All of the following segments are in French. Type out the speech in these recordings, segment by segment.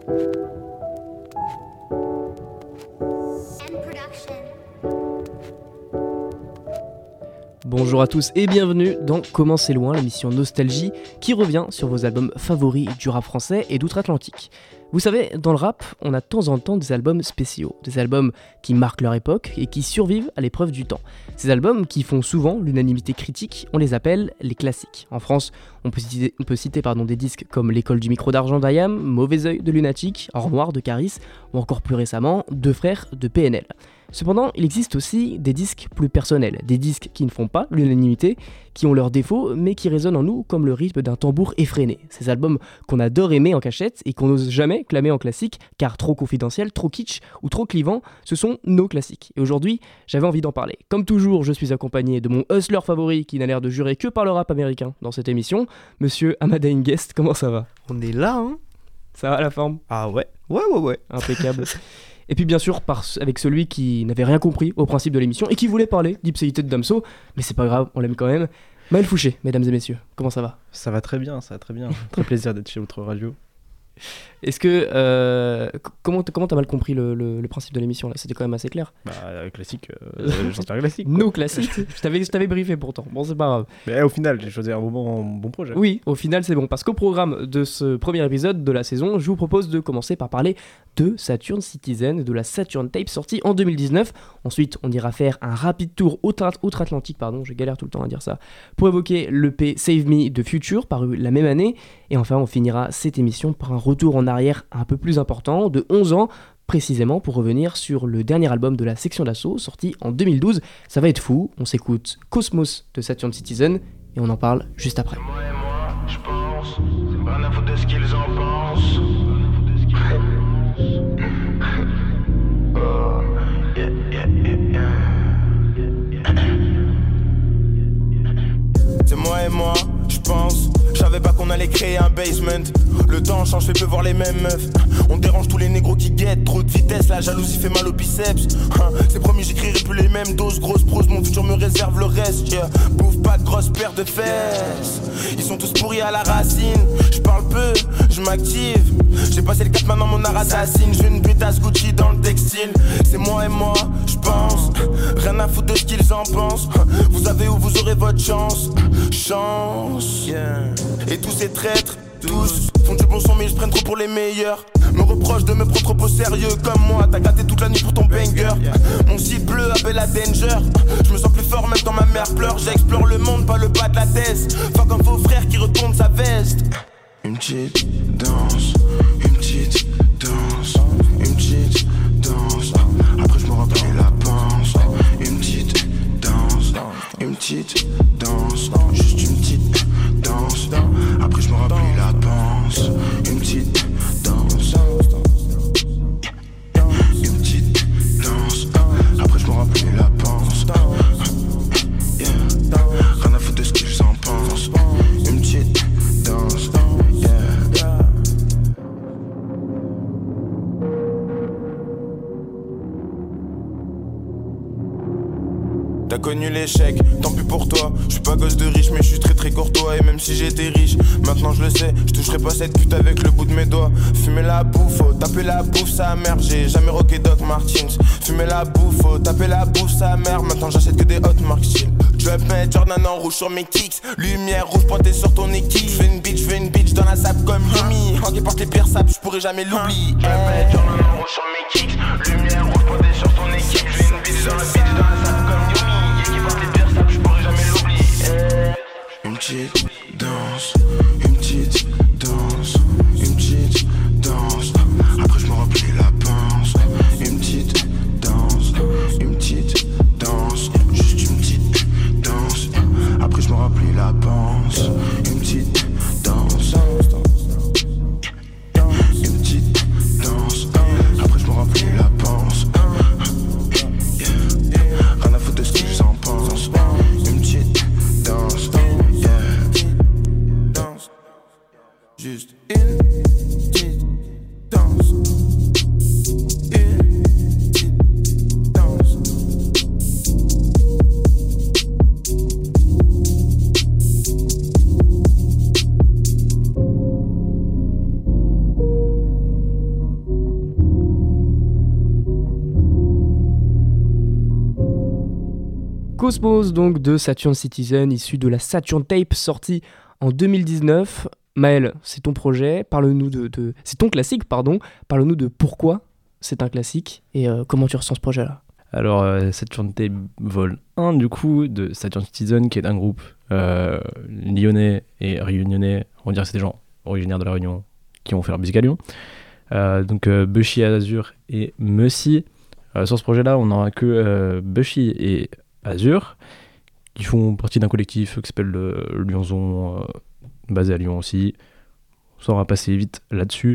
Bonjour à tous et bienvenue dans Comment c'est loin, l'émission Nostalgie qui revient sur vos albums favoris du rap français et d'outre-Atlantique. Vous savez, dans le rap, on a de temps en temps des albums spéciaux, des albums qui marquent leur époque et qui survivent à l'épreuve du temps. Ces albums qui font souvent l'unanimité critique, on les appelle les classiques. En France, on peut citer des disques comme L'école du micro d'argent d'IAM, Mauvais œil de Lunatic, Or Noir de Caris ou encore plus récemment, Deux frères de PNL. Cependant, il existe aussi des disques plus personnels, des disques qui ne font pas l'unanimité, qui ont leurs défauts, mais qui résonnent en nous comme le rythme d'un tambour effréné. Ces albums qu'on adore aimer en cachette et qu'on n'ose jamais clamer en classique, car trop confidentiels, trop kitsch ou trop clivants, ce sont nos classiques. Et aujourd'hui, j'avais envie d'en parler. Comme toujours, je suis accompagné de mon hustler favori qui n'a l'air de jurer que par le rap américain dans cette émission, monsieur Amada Ingest. Comment ça va ? On est là, hein ? Ça va la forme ? Ah ouais. Impeccable. Et puis bien sûr, avec celui qui n'avait rien compris au principe de l'émission et qui voulait parler d'Ipséité de Damso, mais c'est pas grave, on l'aime quand même. Maël Fouché, mesdames et messieurs, comment ça va ? Ça va très bien. Très plaisir d'être chez Outre Radio. Est-ce que... comment t'as mal compris le principe de l'émission là ? C'était quand même assez clair. Classique, j'entends classique. Nos classiques. Je t'avais briefé pourtant. Bon, c'est pas grave. Mais au final, j'ai choisi un bon projet. Oui, au final, c'est bon. Parce qu'au programme de ce premier épisode de la saison, je vous propose de commencer par parler de Saturn Citizen, de la Saturn Tape sortie en 2019. Ensuite, on ira faire un rapide tour outre-Atlantique, je galère tout le temps à dire ça, pour évoquer l'EP Save Me de Future, paru la même année. Et enfin, on finira cette émission par un retour en arrière un peu plus important, de 11 ans, précisément pour revenir sur le dernier album de la section d'assaut, sorti en 2012. Ça va être fou, on s'écoute Cosmos de Saturn Citizen, et on en parle juste après. Moi, je pense, c'est pas la faute de ce qu'ils en pensent. Oh, yeah. C'est moi, je pense. Je savais pas qu'on allait créer un basement. Le temps change, fait peu voir les mêmes meufs. On dérange tous les négros qui guettent. Trop de vitesse, la jalousie fait mal aux biceps. C'est promis, j'écrirai plus les mêmes doses. Grosse prose, mon futur me réserve le reste. Yeah. Bouffe pas de grosses paires de fesses. Ils sont tous pourris à la racine. Je parle peu, je m'active. J'ai passé le cap, maintenant mon art assassine. J'ai une pétasse Gucci dans le textile. C'est moi, je pense. Rien à foutre de ce qu'ils en pensent. Vous savez où vous aurez votre chance. Yeah. Et tous ces traîtres, tous font du bon son mais ils se prennent trop pour les meilleurs. Me reprochent de me prendre trop au sérieux. Comme moi, t'as gâté toute la nuit pour ton banger. Mon cible bleu appelle la danger. Je me sens plus fort même quand ma mère pleure. J'explore le monde, pas le bas de la tête. Fuck un faux frère qui retourne sa veste. Une petite danse, une petite danse, une petite danse. Après je me remplis la panse. Une petite danse, une petite danse, juste une petite danse. Après je me remplis la panse. Une petite danse, une petite danse. Après je me remplis la panse. Rien à foutre de ce qu'ils en pensent. Une petite danse. T'as connu l'échec, tant pis pour toi. Je suis pas gosse de riche mais je suis très très courtois. Et même si j'étais riche, maintenant je le sais, je toucherai pas cette pute avec le bout de mes doigts. Fumer la bouffe, oh, taper la bouffe, sa mère. J'ai jamais rocké Doc Martens. Fumer la bouffe, oh, taper la bouffe, sa mère. Maintenant j'achète que des hot marks chill. Je vais mettre Jordan en rouge sur mes kicks. Lumière rouge pointée sur ton équipe. Je fais une bitch dans la sap comme Yumi. Quand il porte les pires sapes, je pourrais jamais l'oublier. Je vais mettre Jordan en rouge sur mes kicks. Lumière rouge pointée sur ton équipe. Je fais une bitch dans la sap comme Yumi. Une petite danse, une petite danse, une petite danse. Après je me remplis la panse. Une petite danse, une petite danse, juste une petite danse. Après je me remplis la panse. Une petite danse, une petite danse. Après je me remplis la panse. Rien à foutre de ce qu'ils en pensent. Une petite danse. Juste une petite danse. Une petite danse. Cosmos, donc de Saturn Citizen, issu de la Saturn Tape sortie en 2019. Maël, c'est ton projet, parle-nous c'est ton classique, pardon. Parle-nous de pourquoi c'est un classique et comment tu ressens ce projet-là. Alors, Saturn Tape Vol 1, du coup, de Saturn Citizen, qui est un groupe lyonnais et réunionnais. On va dire que c'est des gens originaires de La Réunion qui ont fait leur musique à Lyon. Donc, Bushy, Azur et Mussy. Sur ce projet-là, on n'aura que Bushy et Azur, qui font partie d'un collectif qui s'appelle Lyonzon, basé à Lyon aussi. Ça va passer vite là-dessus.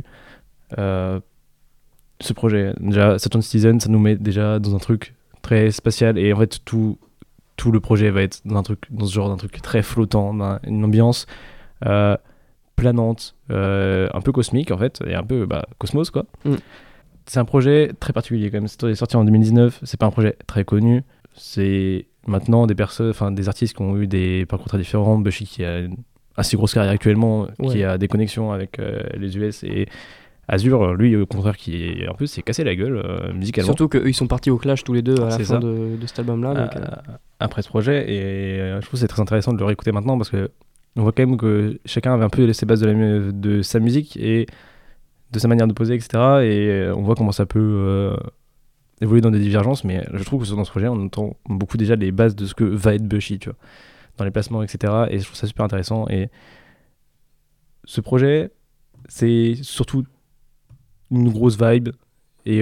Ce projet, déjà, Saturn Citizen, ça nous met déjà dans un truc très spatial, et en fait, tout le projet va être dans ce genre d'un truc très flottant, une ambiance planante, un peu cosmique en fait, et un peu cosmos quoi. C'est un projet très particulier quand même. C'est sorti en 2019, c'est pas un projet très connu. C'est maintenant des artistes qui ont eu des parcours très différents. Bushy qui a une assez grosse carrière actuellement, qui a des connexions avec les US, et Azur, lui au contraire, qui est un peu s'est cassé la gueule musicalement. Surtout qu'eux ils sont partis au clash tous les deux à la fin de cet album-là. Après ce projet, et je trouve que c'est très intéressant de le réécouter maintenant, parce que on voit quand même que chacun avait un peu ses bases de sa musique et de sa manière de poser, etc. Et on voit comment ça peut évoluer dans des divergences, mais je trouve que dans ce projet, on entend beaucoup déjà les bases de ce que va être Bushy, tu vois, dans les placements, etc. Et je trouve ça super intéressant. Et ce projet, c'est surtout une grosse vibe, et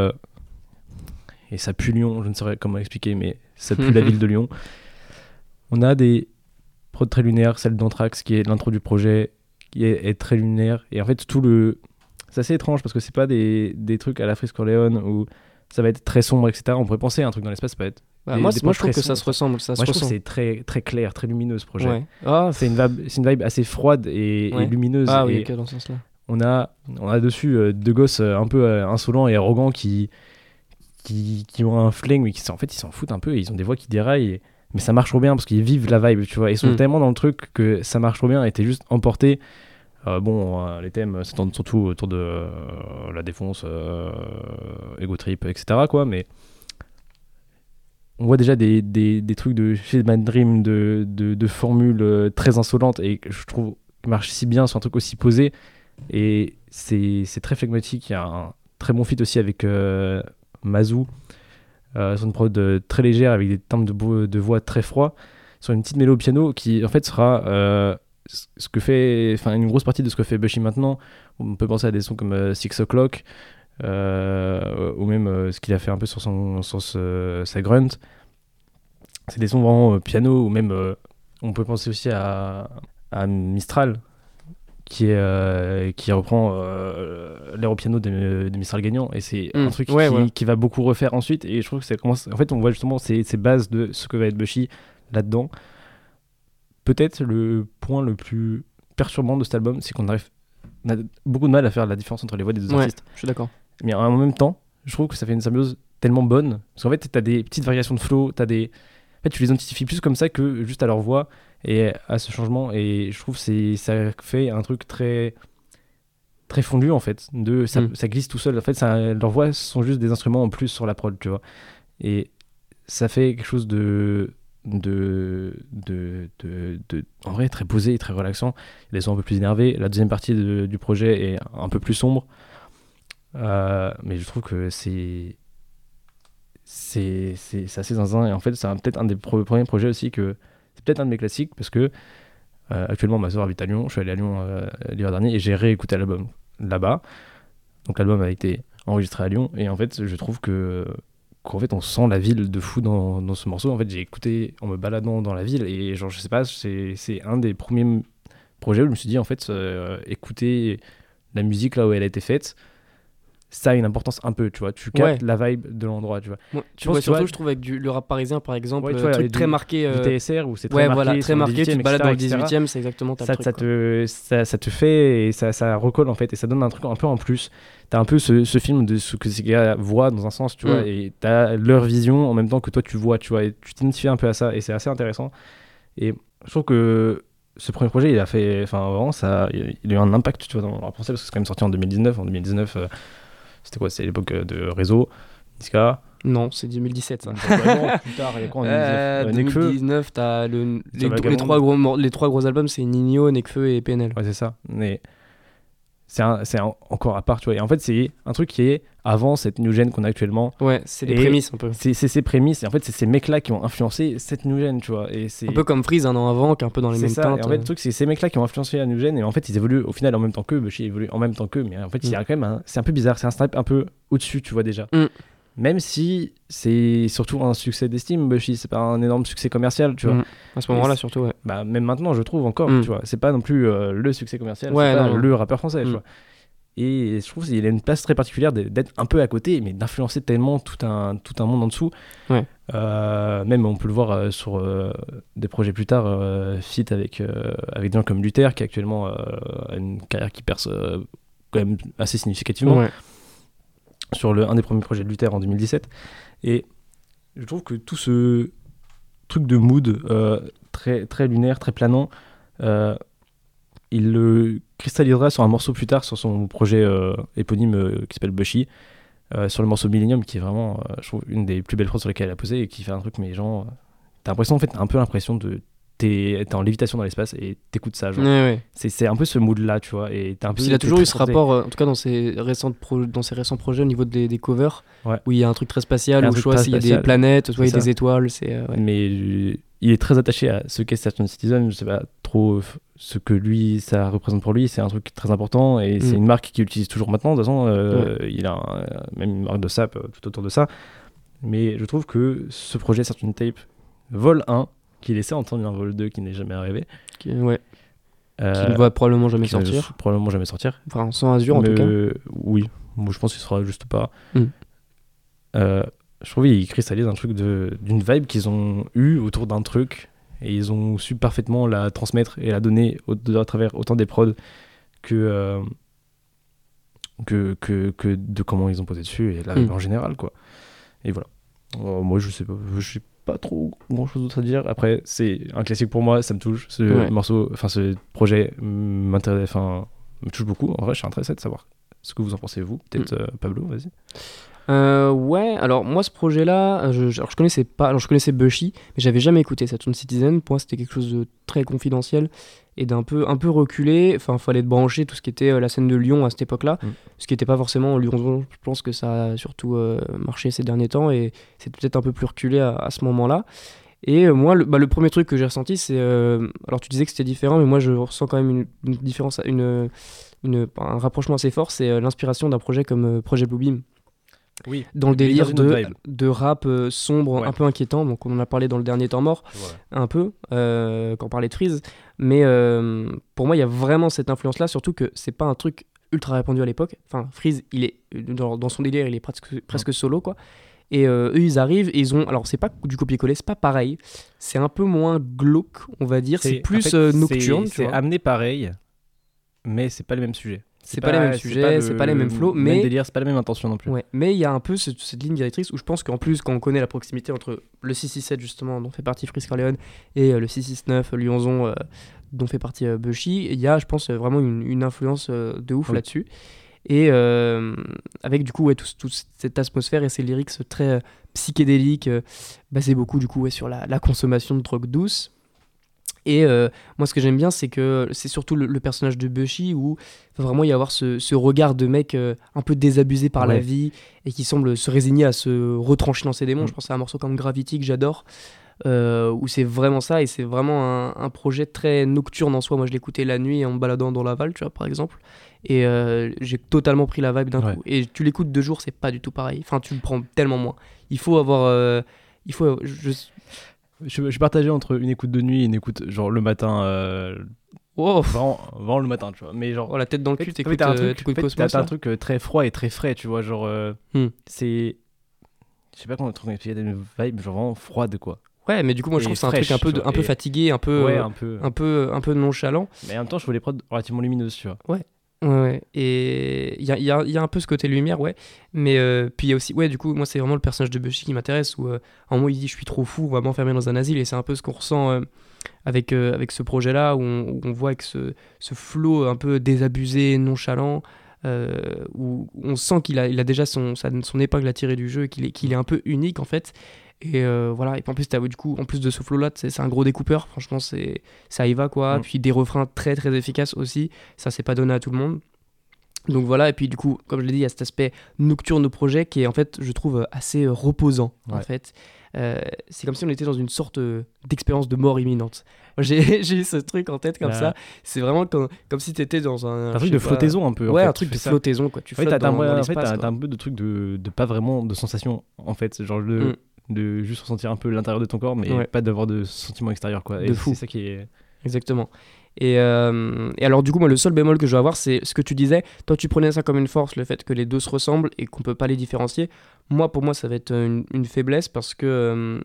ça pue Lyon, je ne saurais comment expliquer, mais ça pue la ville de Lyon. On a des prods très lunaires, celle d'Anthrax qui est l'intro du projet, qui est très lunaire, et en fait c'est assez étrange parce que c'est pas des trucs à la Freeze Corleone où ça va être très sombre, etc. On pourrait penser à un truc dans l'espace, ça peut être moi je trouve que ça se ressemble. Moi je trouve que c'est très, très clair, très lumineux ce projet. Ouais. C'est une vibe assez froide et lumineuse. Ah oui, dans ce sens-là. On a dessus deux gosses un peu insolents et arrogants qui ont un flingue, mais en fait ils s'en foutent un peu, et ils ont des voix qui déraillent, mais ça marche trop bien parce qu'ils vivent la vibe, tu vois. Ils sont tellement dans le truc que ça marche trop bien, et t'es juste emporté. Les thèmes s'étendent surtout autour de la défonce, Ego Trip, etc. quoi, mais on voit déjà des trucs de chez Mad Dream, de formules très insolentes, et je trouve qu'ils marchent si bien sur un truc aussi posé, et c'est très flegmatique. Il y a un très bon feat aussi avec Mazou, sur une prod très légère avec des timbres de voix très froids, sur une petite mélodie au piano qui en fait sera une grosse partie de ce que fait Bushy maintenant. On peut penser à des sons comme 6 O'Clock, ou même ce qu'il a fait un peu sur sa grunt. C'est des sons vraiment piano, ou même on peut penser aussi à Mistral qui reprend l'air au piano de Mistral Gagnant, et c'est un truc qui va beaucoup refaire ensuite, et je trouve que ça commence, en fait on voit justement ces bases de ce que va être Bushy là-dedans. Peut-être le point le plus perturbant de cet album, c'est qu'on a beaucoup de mal à faire la différence entre les voix des deux artistes. Je suis d'accord. Mais en même temps, je trouve que ça fait une symbiose tellement bonne, parce qu'en fait t'as des petites variations de flow, en fait tu les identifies plus comme ça que juste à leur voix et à ce changement, et je trouve que ça fait un truc très très fondu en fait, ça glisse tout seul. En fait leurs voix sont juste des instruments en plus sur la prod, tu vois, et ça fait quelque chose de en vrai très posé et très relaxant. Il y a des sons un peu plus énervés, la deuxième partie du projet est un peu plus sombre, mais je trouve que c'est assez zinzin, et en fait c'est peut-être un des premiers projets aussi, que c'est peut-être un de mes classiques, parce que actuellement ma soeur habite à Lyon, je suis allé à Lyon l'hiver dernier, et j'ai réécouté l'album là-bas. Donc l'album a été enregistré à Lyon, et en fait je trouve qu'en fait on sent la ville de fou dans ce morceau. En fait j'ai écouté en me baladant dans la ville, et genre je sais pas, c'est un des premiers projets où je me suis dit en fait écouter la musique là où elle a été faite, ça a une importance un peu, tu vois, tu captes la vibe de l'endroit, tu vois. Tu vois, surtout je trouve avec le rap parisien par exemple, truc très marqué, du TSR où c'est très marqué, très marqué, tu te balades dans le 18e, c'est exactement ça te fait, et ça recolle en fait, et ça donne un truc un peu en plus. T'as un peu ce film de ce que ces gars voient dans un sens, tu vois, et t'as leur vision en même temps que toi tu vois, et tu t'identifies un peu à ça, et c'est assez intéressant. Et je trouve que ce premier projet, il a fait, enfin vraiment ça, il a eu un impact, tu vois, dans le rap français, parce que c'est quand même sorti en 2019. En 2019, c'était quoi, c'était l'époque de Réseau, Niska, Non, c'est 2017 ça. Donc, vraiment, plus tard, il y a quoi en 2019, t'as les trois gros albums, c'est Nino, Nekfeu et PNL. Ouais, c'est ça. Mais c'est encore à part, tu vois. Et en fait, c'est un truc qui est avant cette new gen qu'on a actuellement. Ouais, c'est les prémices un peu. C'est ces prémices, et en fait, c'est ces mecs-là qui ont influencé cette new gen, tu vois. Et c'est un peu comme Freeze un an avant, qui est un peu dans les mêmes teintes. Et en fait, le truc, c'est ces mecs-là qui ont influencé la new gen, et en fait, ils évoluent au final en même temps qu'eux. Bushi évolue en même temps qu'eux, mais en fait, il y a quand même c'est un peu bizarre. C'est un step un peu au-dessus, tu vois, déjà. Même si c'est surtout un succès d'estime, Bushi, c'est pas un énorme succès commercial, tu vois. À ce moment-là, surtout, ouais. Bah, même maintenant, je trouve encore, tu vois. C'est pas non plus le succès commercial, ouais, c'est pas non. le rappeur français, tu vois. Et je trouve qu'il a une place très particulière d'être un peu à côté, mais d'influencer tellement tout un monde en dessous. Ouais. Même on peut le voir sur des projets plus tard, feat avec des gens comme Luther, qui actuellement a une carrière qui perce quand même assez significativement. Ouais. Sur un des premiers projets de Luther en 2017. Et je trouve que tout ce truc de mood très, très lunaire, très planant, il le cristallisera sur un morceau plus tard, sur son projet éponyme qui s'appelle Bushi, sur le morceau Millennium, qui est vraiment, je trouve, une des plus belles prods sur lesquelles elle a posé, et qui fait un truc, mais genre, t'as l'impression, en fait, un peu l'impression de t'es en lévitation dans l'espace et t'écoutes ça, genre. Ouais. C'est un peu ce mood là, tu vois, et t'as un peu, il a toujours eu ce rapport, en tout cas dans ses récents projets au niveau des covers, où il y a un truc très spatial, où il y a des planètes, il y a des étoiles, mais il est très attaché à ce qu'est Certain Citizen. Je sais pas trop ce que lui ça représente pour lui, c'est un truc très important, et c'est une marque qu'il utilise toujours maintenant. De toute façon, il a même une marque de sap tout autour de ça, mais je trouve que ce projet Certain Tape, Vol 1, qui laissait entendre un Vol 2 qui n'est jamais arrivé, qui ne va probablement jamais sortir. Enfin, sans Azure en tout cas. Oui, moi je pense qu'il sera juste pas. Je trouve qu'il cristallise un truc d'une vibe qu'ils ont eu autour d'un truc, et ils ont su parfaitement la transmettre et la donner à travers autant des prods que de comment ils ont posé dessus, et la vibe en général, quoi. Et voilà. Moi je sais pas trop grand chose d'autre à dire. Après, c'est un classique pour moi, ça me touche. Ce morceau, enfin ce projet me touche beaucoup. En vrai, je suis intéressé de savoir ce que vous en pensez, vous. Peut-être Pablo, vas-y. Ouais, alors moi ce projet-là, je connaissais Bushi, mais j'avais jamais écouté Saturn Citizen. Pour moi, c'était quelque chose de très confidentiel et un peu reculé. Enfin, fallait te brancher tout ce qui était la scène de Lyon à cette époque-là, ce qui n'était pas forcément Lyon. Je pense que ça a surtout marché ces derniers temps, et c'est peut-être un peu plus reculé à ce moment-là. Et moi, le premier truc que j'ai ressenti, c'est... alors tu disais que c'était différent, mais moi je ressens quand même une différence, un rapprochement assez fort. C'est l'inspiration d'un projet comme Projet Bluebeam. Oui, dans le délire de rap sombre, un peu inquiétant. Donc on en a parlé dans le dernier temps mort, un peu, quand on parlait de Freeze. Mais pour moi, il y a vraiment cette influence-là, surtout que c'est pas un truc ultra répandu à l'époque. Enfin, Freeze, il est dans son délire, il est presque solo, quoi. Et eux, ils arrivent et ils ont... Alors, c'est pas du copier-coller, c'est pas pareil. C'est un peu moins glauque, on va dire. C'est plus nocturne, tu vois. C'est amené pareil, mais c'est pas le même sujet. C'est pas les mêmes sujets, c'est pas les mêmes flows, mais... Même délire, c'est pas la même intention non plus. Ouais, mais il y a un peu cette ligne directrice où je pense qu'en plus, quand on connaît la proximité entre le 667, justement, dont fait partie Freeze Corleone, et le 669, Lyonzon, dont fait partie Bushi, il y a, je pense, vraiment une influence de ouf là-dessus. Et avec, du coup, toute cette atmosphère et ces lyrics très psychédéliques, basés beaucoup, du coup, sur la consommation de drogue douce. Et moi, ce que j'aime bien, c'est que c'est surtout le personnage de Bushi, où il va vraiment y avoir ce regard de mec un peu désabusé par la vie et qui semble se résigner à se retrancher dans ses démons. Je pense à un morceau comme Gravity que j'adore, où c'est vraiment ça, et c'est vraiment un projet très nocturne en soi. Moi, je l'écoutais la nuit en me baladant dans Laval, tu vois, par exemple, et j'ai totalement pris la vibe d'un coup. Et tu l'écoutes 2 jours, c'est pas du tout pareil. Enfin, tu le prends tellement moins. Il faut avoir... Je suis partagé entre une écoute de nuit et une écoute genre le matin, vraiment le matin, tu vois. Mais genre la tête dans le cul, t'écoutes Cosmos. T'as un truc très froid et très frais, tu vois, genre c'est, je sais pas comment il y a une vibe genre vraiment froide, quoi. Ouais, mais du coup moi je trouve que c'est un truc un peu fatigué, un peu nonchalant. Mais en même temps, je trouve les prods relativement lumineuses, tu vois. Ouais, et il y a un peu ce côté lumière, mais puis il y a aussi, du coup, moi c'est vraiment le personnage de Bushi qui m'intéresse, où à un moment il dit je suis trop fou, on va m'enfermer dans un asile, et c'est un peu ce qu'on ressent avec ce projet-là, où on voit avec ce flow un peu désabusé, nonchalant, où on sent qu'il a déjà son épingle à tirer du jeu, et qu'il est un peu unique en fait. Et voilà, et puis en plus du coup, en plus de ce flow là, c'est un gros découpeur, franchement ça y va quoi. Puis des refrains très très efficaces aussi, ça c'est pas donné à tout le monde. Donc voilà, et puis du coup, comme je l'ai dit, il y a cet aspect nocturne au projet qui est en fait, je trouve, assez reposant en fait. C'est comme si on était dans une sorte d'expérience de mort imminente. J'ai eu ce truc en tête comme ça. C'est vraiment comme si tu étais dans un truc de flottaison un peu. Ouais, en fait, un truc de flottaison quoi. Tu flottes dans l'espace. T'as un peu de truc de pas vraiment de sensation en fait. Genre de juste ressentir un peu l'intérieur de ton corps, mais pas d'avoir de sentiment extérieur quoi. Et c'est ça qui est. Exactement. Et alors du coup moi le seul bémol que je vais avoir c'est ce que tu disais, toi tu prenais ça comme une force, le fait que les deux se ressemblent et qu'on peut pas les différencier. Pour moi ça va être une faiblesse parce que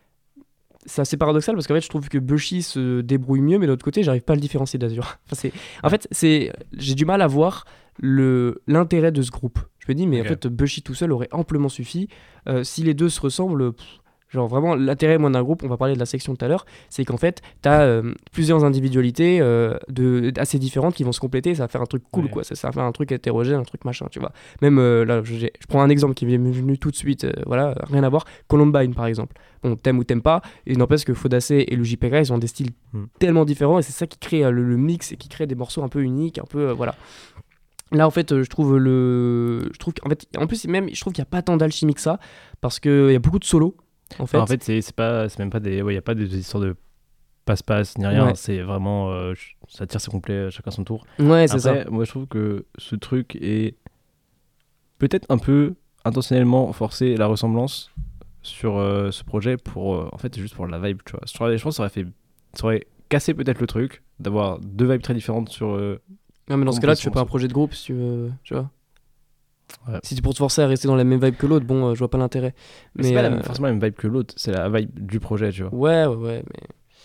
c'est assez paradoxal parce qu'en fait je trouve que Bushi se débrouille mieux mais de l'autre côté j'arrive pas à le différencier d'Azur. En fait j'ai du mal à voir l'intérêt de ce groupe. Je me dis mais en fait Bushi tout seul aurait amplement suffi. Si les deux se ressemblent, genre vraiment l'intérêt d'un groupe, on va parler de la section tout à l'heure, c'est qu'en fait t'as plusieurs individualités assez différentes qui vont se compléter, ça va faire un truc cool quoi, ça va faire un truc hétérogène, un truc machin, tu vois. Même là je prends un exemple qui m'est venu tout de suite, voilà, rien à voir, Columbine par exemple. Bon, t'aimes ou t'aimes pas, et n'empêche que Fodacé et le JPK ils ont des styles tellement différents et c'est ça qui crée le mix et qui crée des morceaux un peu uniques, un peu voilà. Là en fait je trouve qu'en fait en plus même je trouve qu'il y a pas tant d'alchimie que ça parce qu'il y a beaucoup de solos. En fait, c'est même pas des, y a pas des histoires de passe-passe ni rien. C'est vraiment, ça tire ses complets chacun son tour. Ouais, c'est ça. Moi, je trouve que ce truc est peut-être un peu intentionnellement forcé la ressemblance sur ce projet pour, en fait, juste pour la vibe, tu vois. Je pense que ça aurait cassé peut-être le truc d'avoir deux vibes très différentes sur. Non, mais dans ce cas-là, tu fais pas un projet de groupe si tu veux, tu vois. Ouais. Si tu pour te forcer à rester dans la même vibe que l'autre, bon, je vois pas l'intérêt. Mais c'est pas forcément la même vibe que l'autre, c'est la vibe du projet, tu vois. Ouais, mais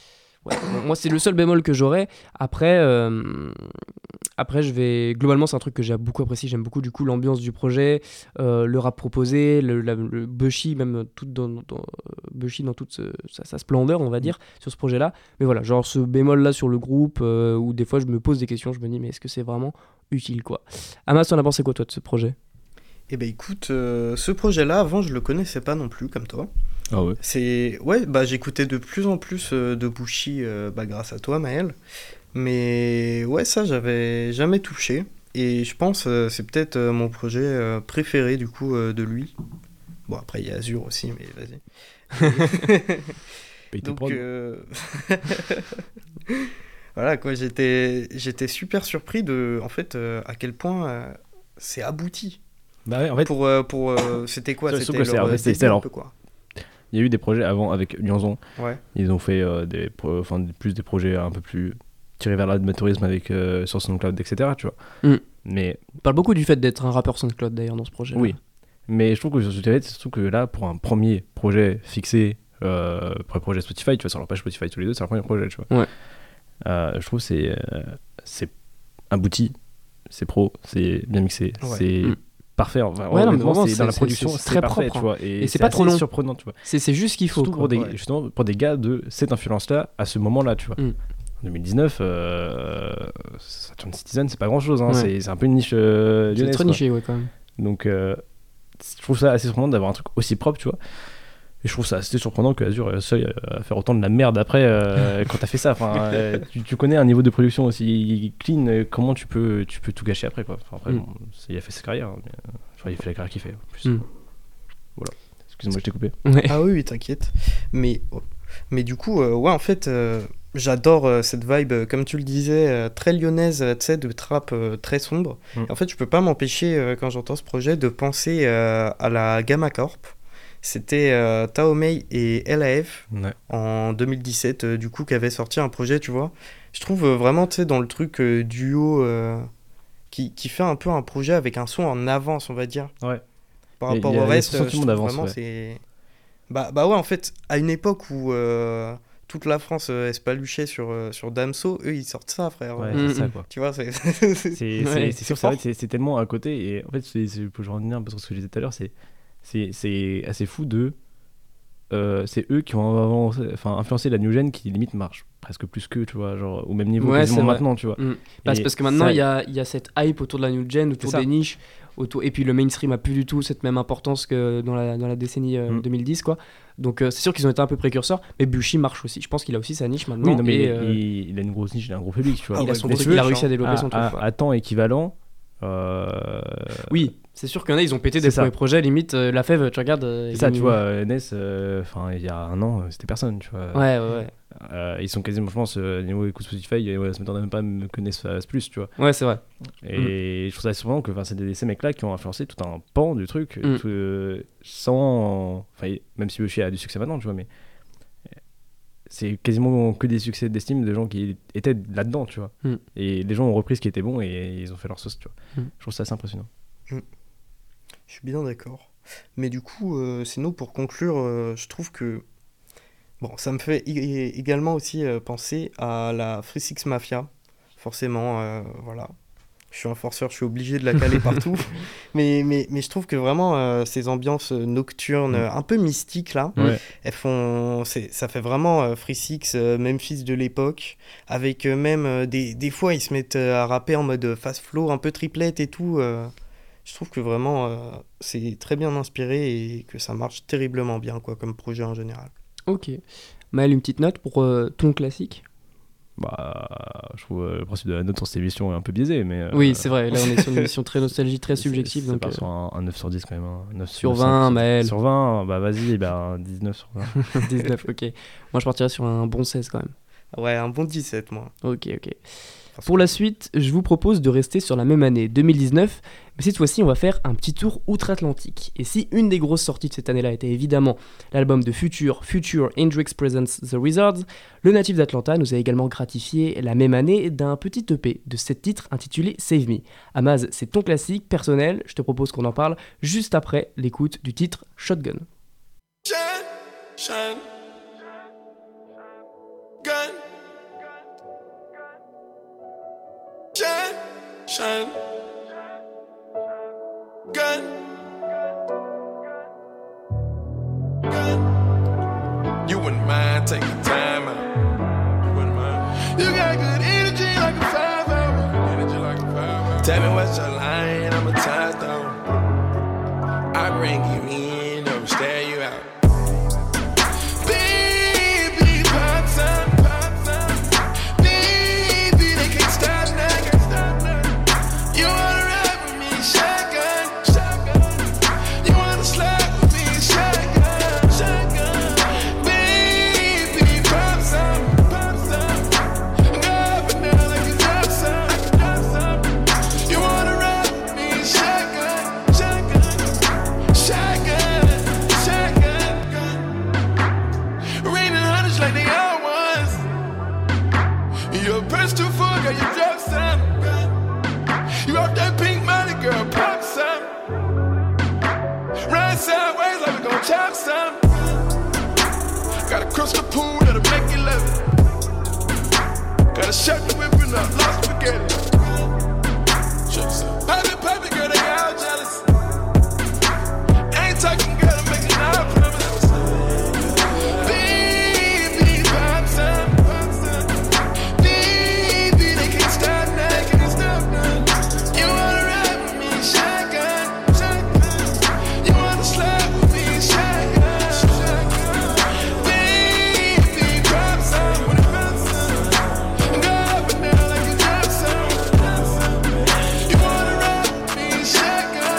moi c'est le seul bémol que j'aurais. Après globalement c'est un truc que j'ai beaucoup apprécié, j'aime beaucoup du coup l'ambiance du projet, le rap proposé, le Bushi même Bushi dans toute sa splendeur on va dire sur ce projet là. Mais voilà, genre ce bémol là sur le groupe où des fois je me pose des questions, je me dis mais est-ce que c'est vraiment utile quoi. Amas, t'en as pensé quoi toi de ce projet? Eh ben écoute, ce projet-là, avant je le connaissais pas non plus comme toi. Ah ouais. J'écoutais de plus en plus de Bushi grâce à toi Maël. Mais ouais, ça j'avais jamais touché. Et je pense c'est peut-être mon projet préféré du coup de lui. Bon après il y a Azur aussi, mais vas-y. Donc voilà quoi, j'étais super surpris de en fait à quel point c'est abouti. Bah ouais, en fait, c'était quoi? C'était leur quoi. Il y a eu des projets avant avec Lianzon. Ouais. Ils ont fait plus des projets un peu plus tirés vers l'amateurisme avec sur SoundCloud, etc. Tu vois. Mais on parle beaucoup du fait d'être un rappeur SoundCloud d'ailleurs dans ce projet. Oui. Mais je trouve que là, pour un premier projet fixé, pour un projet Spotify, tu vois, sur leur page Spotify tous les deux, c'est leur premier projet, tu vois. Ouais. Je trouve que c'est abouti, c'est pro, c'est bien mixé, c'est parfait. Enfin, vraiment, c'est dans la production, c'est c'est très parfait, propre, tu vois. Et c'est pas trop long. Surprenant, tu vois. C'est juste ce qu'il faut. Surtout justement pour des gars de cette influence-là, à ce moment-là, tu vois. En 2019, Saturn Citizen, c'est pas grand-chose. Hein. C'est un peu une niche lyonnaise. C'est très niché, ouais, quand même. Donc, je trouve ça assez surprenant d'avoir un truc aussi propre, tu vois. Et je trouve ça assez surprenant que Azur essaye à faire autant de la merde après quand t'as fait ça. Enfin, tu connais un niveau de production aussi clean, comment tu peux tout gâcher après, quoi. Enfin, après, il a fait sa carrière, mais, il a fait la carrière qu'il fait. En plus. Voilà. Excuse-moi, je t'ai coupé. Ouais. Ah oui, t'inquiète. Mais du coup, en fait, j'adore cette vibe, comme tu le disais, très lyonnaise, tu sais, de trap très sombre. Et en fait, je peux pas m'empêcher, quand j'entends ce projet, de penser à la Gamma Corp. C'était Taomei et LAF en 2017, du coup, qui avait sorti un projet, tu vois. Je trouve vraiment, tu sais, dans le truc duo qui fait un peu un projet avec un son en avance, on va dire. Ouais. Par rapport au reste, je trouve vraiment ouais. C'est... Bah ouais, en fait, à une époque où toute la France espaluchait sur Damso, eux, ils sortent ça, frère. Ouais, c'est ça, quoi. Tu vois, c'est sûr, c'est tellement à côté. Et en fait, je reviens un peu sur ce que je disais tout à l'heure, c'est assez fou de c'est eux qui ont influencé la new gen qui limite marche presque plus qu'eux, tu vois, genre au même niveau Ouais, quasiment c'est vrai. maintenant, tu vois. C'est parce que maintenant ça, il y a cette hype autour de la new gen, autour C'est ça. des niches, et puis le mainstream a plus du tout cette même importance que dans la décennie 2010 quoi. Donc c'est sûr qu'ils ont été un peu précurseurs, mais Bushi marche aussi. Je pense qu'il a aussi sa niche maintenant. Oui, non, mais et, il a une grosse niche, il a un gros public, tu vois. il a son Mais truc, tu veux, il a réussi à développer son truc. quoi. à temps équivalent. Oui, c'est sûr qu'il y en a, ils ont pété c'est des ça. premiers projets, limite la Fève, tu regardes. C'est ça, tu vois, NS, il y a un an, c'était personne, tu vois. Ouais. Ils sont quasiment, je pense, niveau écoute Spotify, ça m'étonnerait même pas me connaissent plus, tu vois. Ouais, c'est vrai. Et je trouve ça souvent que c'est ces mecs-là qui ont influencé tout un pan du truc, même si Bushi a du succès maintenant, tu vois, mais c'est quasiment que des succès d'estime de gens qui étaient là-dedans, tu vois. Et les gens ont repris ce qui était bon et ils ont fait leur sauce, tu vois. Je trouve ça assez impressionnant. Je suis bien d'accord. Mais du coup, sinon, pour conclure, je trouve que... Bon, ça me fait également aussi penser à la Free Six Mafia. Forcément, voilà. Je suis un forceur, je suis obligé de la caler partout. mais je trouve que vraiment, ces ambiances nocturnes, un peu mystiques, là, elles font... ça fait vraiment Free Six, Memphis de l'époque. Avec même, des fois, ils se mettent à rapper en mode fast flow, un peu triplette et tout. Je trouve que vraiment, c'est très bien inspiré et que ça marche terriblement bien, quoi, comme projet en général. Ok. Maël, une petite note pour ton classique. Je trouve le principe de la note sur cette émission est un peu biaisé, mais... Oui, c'est vrai, là on est sur une émission très nostalgie, très subjective. Donc, sur un 9 sur 10 quand même. Hein. 9 sur 20, Maël. Sur 20, bah vas-y, 19 sur 20. 19, ok. Moi je partirais sur un bon 16 quand même. Ouais, un bon 17, moi. Ok. Pour la suite, je vous propose de rester sur la même année, 2019, mais cette fois-ci, on va faire un petit tour outre-Atlantique. Et si une des grosses sorties de cette année-là était évidemment l'album de Future Hendrix Presents The Wizards, le natif d'Atlanta nous a également gratifié la même année d'un petit EP de 7 titres intitulé Save Me. Amaz, c'est ton classique personnel, je te propose qu'on en parle juste après l'écoute du titre Shotgun. Shine. Gun. Shine. Gun. You wouldn't mind taking time out. You wouldn't mind. You got good energy like a 5-hour. Tell me what's your line, I'ma tie down. I bring you in, I'ma stare you out. Baby, pop some. Baby, they can't stop now. You wanna ride with me, shotgun. You wanna slide with me, shotgun. Baby, pop some. Go up and down like you drop some. You wanna ride with me, shotgun. Raining hundreds like they all ones. Your purse too full, girl, you drop some. You off that pink money, girl, pop some. Ride sideways like we gon' chop some. Got a crystal pool that'll make you love it. Got a shot to whipping up, lost spaghetti. Pop it, girl, they all jealous. Ain't talking, girl, I'm making all promises. Baby, pop some. Baby, they can't stop now. You wanna ride with me, shotgun. You wanna slide with me, shotgun. Baby, pop some. Go up and down like you drop some. You wanna ride with me, shotgun.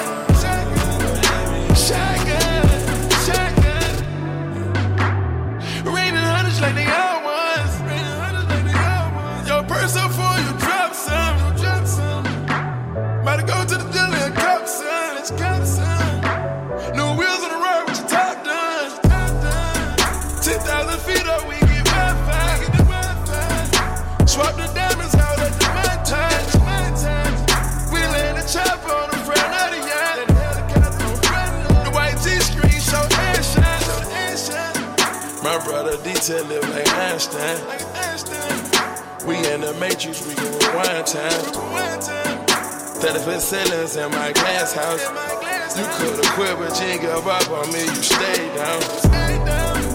Raining hundreds like they all ones. Your purse so full, you drop some. Might go to the dealer and cop some. Let's cop some. New wheels on the road with your top done. 10,000 feet up, we get Wi-Fi. Swap the diamonds out at the montage. We land the chopper on the front of the yacht. The white G-screen show air shine. My brother detail live like Einstein. We in the matrix, we can rewind time. 30-foot ceilings in my glass house. You could've quit, but you ain't give up on me, you stayed down.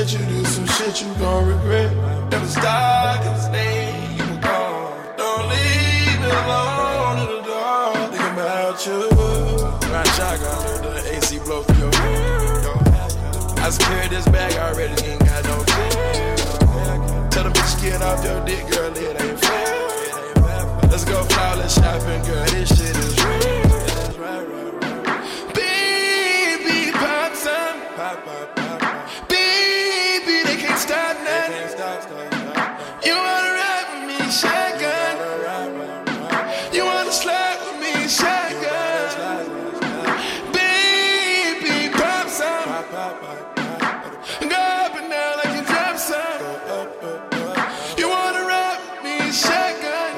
let you do some shit you gon' regret. It was dark and stay, you were gone. Don't leave me alone in the dark, thinking about you. Ride shotgun, the AC blow through your hair. I secured this bag already, ain't got no care. Tell the bitch get off your dick, girl, it ain't fair. Let's go flawless shopping, girl, this shit is real. Baby, pop some. Baby, they can't stop nothing. You wanna ride with me, shotgun. You wanna slide with me, shotgun. Baby, pop some. Go up and down like you drop some. You wanna ride with me, shotgun.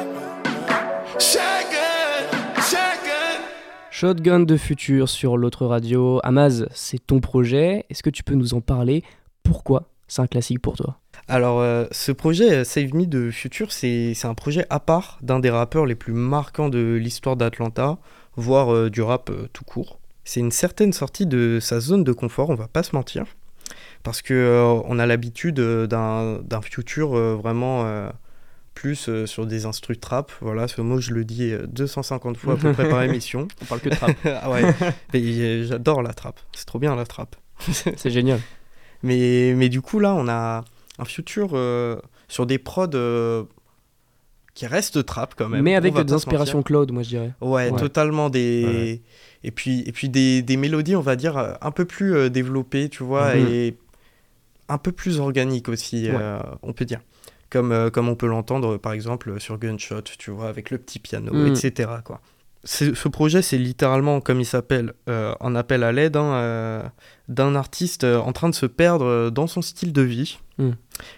Shotgun, shotgun. Shotgun de Futur sur l'autre radio. Amaz, c'est ton projet. Est-ce que tu peux nous en parler? Pourquoi c'est un classique pour toi? Alors, ce projet Save Me de Future, c'est un projet à part d'un des rappeurs les plus marquants de l'histoire d'Atlanta, voire du rap tout court. C'est une certaine sortie de sa zone de confort, on va pas se mentir, parce que on a l'habitude d'un Future vraiment plus sur des instrus trap. Voilà, ce mot je le dis 250 fois à peu près par émission. On parle que de trap. Ah ouais, mais j'adore la trap, c'est trop bien la trap. C'est génial. Mais du coup là on a un Future sur des prods qui restent trap quand même. Mais avec on va des pas se inspirations mentir. cloud, moi je dirais. Ouais, Ouais. totalement des... Ouais. Et puis des mélodies, on va dire, un peu plus développées, tu vois, Mhm. et un peu plus organiques aussi, on peut dire. Comme on peut l'entendre, par exemple, sur Gunshot, tu vois, avec le petit piano, Mhm. etc., quoi. Ce projet, c'est littéralement, comme il s'appelle, un appel à l'aide d'un artiste en train de se perdre dans son style de vie. Mhm.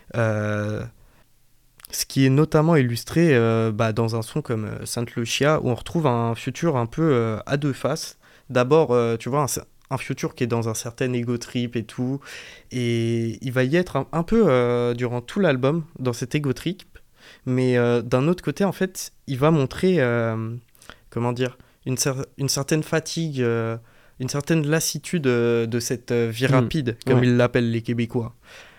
Ce qui est notamment illustré dans un son comme Sainte Lucia, où on retrouve un Future un peu à deux faces. D'abord, tu vois, un Future qui est dans un certain ego trip et tout, et il va y être un peu durant tout l'album dans cet ego trip, mais d'un autre côté, en fait, il va montrer, comment dire, une certaine fatigue, une certaine lassitude de cette vie rapide, comme Ouais. ils l'appellent les Québécois.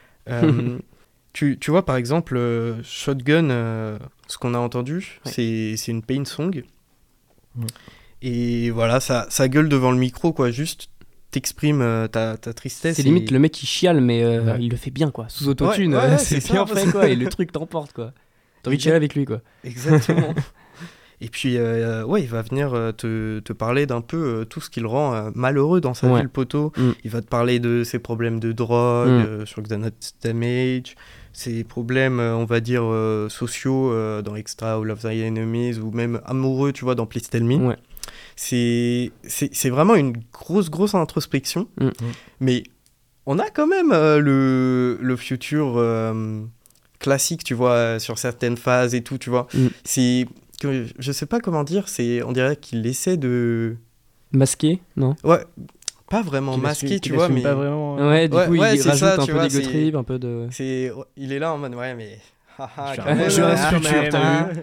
Tu vois, par exemple, Shotgun, ce qu'on a entendu, Ouais. c'est une pain song. Ouais. Et voilà, ça gueule devant le micro, quoi. Juste, t'exprimes ta tristesse. C'est limite le mec qui chiale, mais Ouais. il le fait bien, quoi. Sous autotune, ouais, c'est c'est bien ça, fait, quoi. Et le truc t'emporte, quoi. T'as envie de chialer avec lui, quoi. Exactement. Et puis, ouais, il va venir te parler d'un peu tout ce qui le rend malheureux dans sa Ouais. vie, le poteau. Mm. Il va te parler de ses problèmes de drogue sur Xanax Damage, ses problèmes, on va dire, sociaux dans Extra ou Love Thy Enemies, ou même amoureux, tu vois, dans Please Tell Me. Ouais. C'est vraiment une grosse introspection. Mm. Mais on a quand même le Future classique, tu vois, sur certaines phases et tout, tu vois. Mm. C'est... Je sais pas comment dire, on dirait qu'il essaie de... Masqué, non? Ouais, pas vraiment Qu'il masqué, assume- tu qu'il vois, assume mais... pas vraiment. Ouais, du Ouais, coup, ouais, il c'est rajoute ça, un tu peu vois, d'ego trip, un peu de... Il est là en mode, ouais, mais... haha, Je suis quand un- même, je suis un hein, Future, quand même, t'as hein.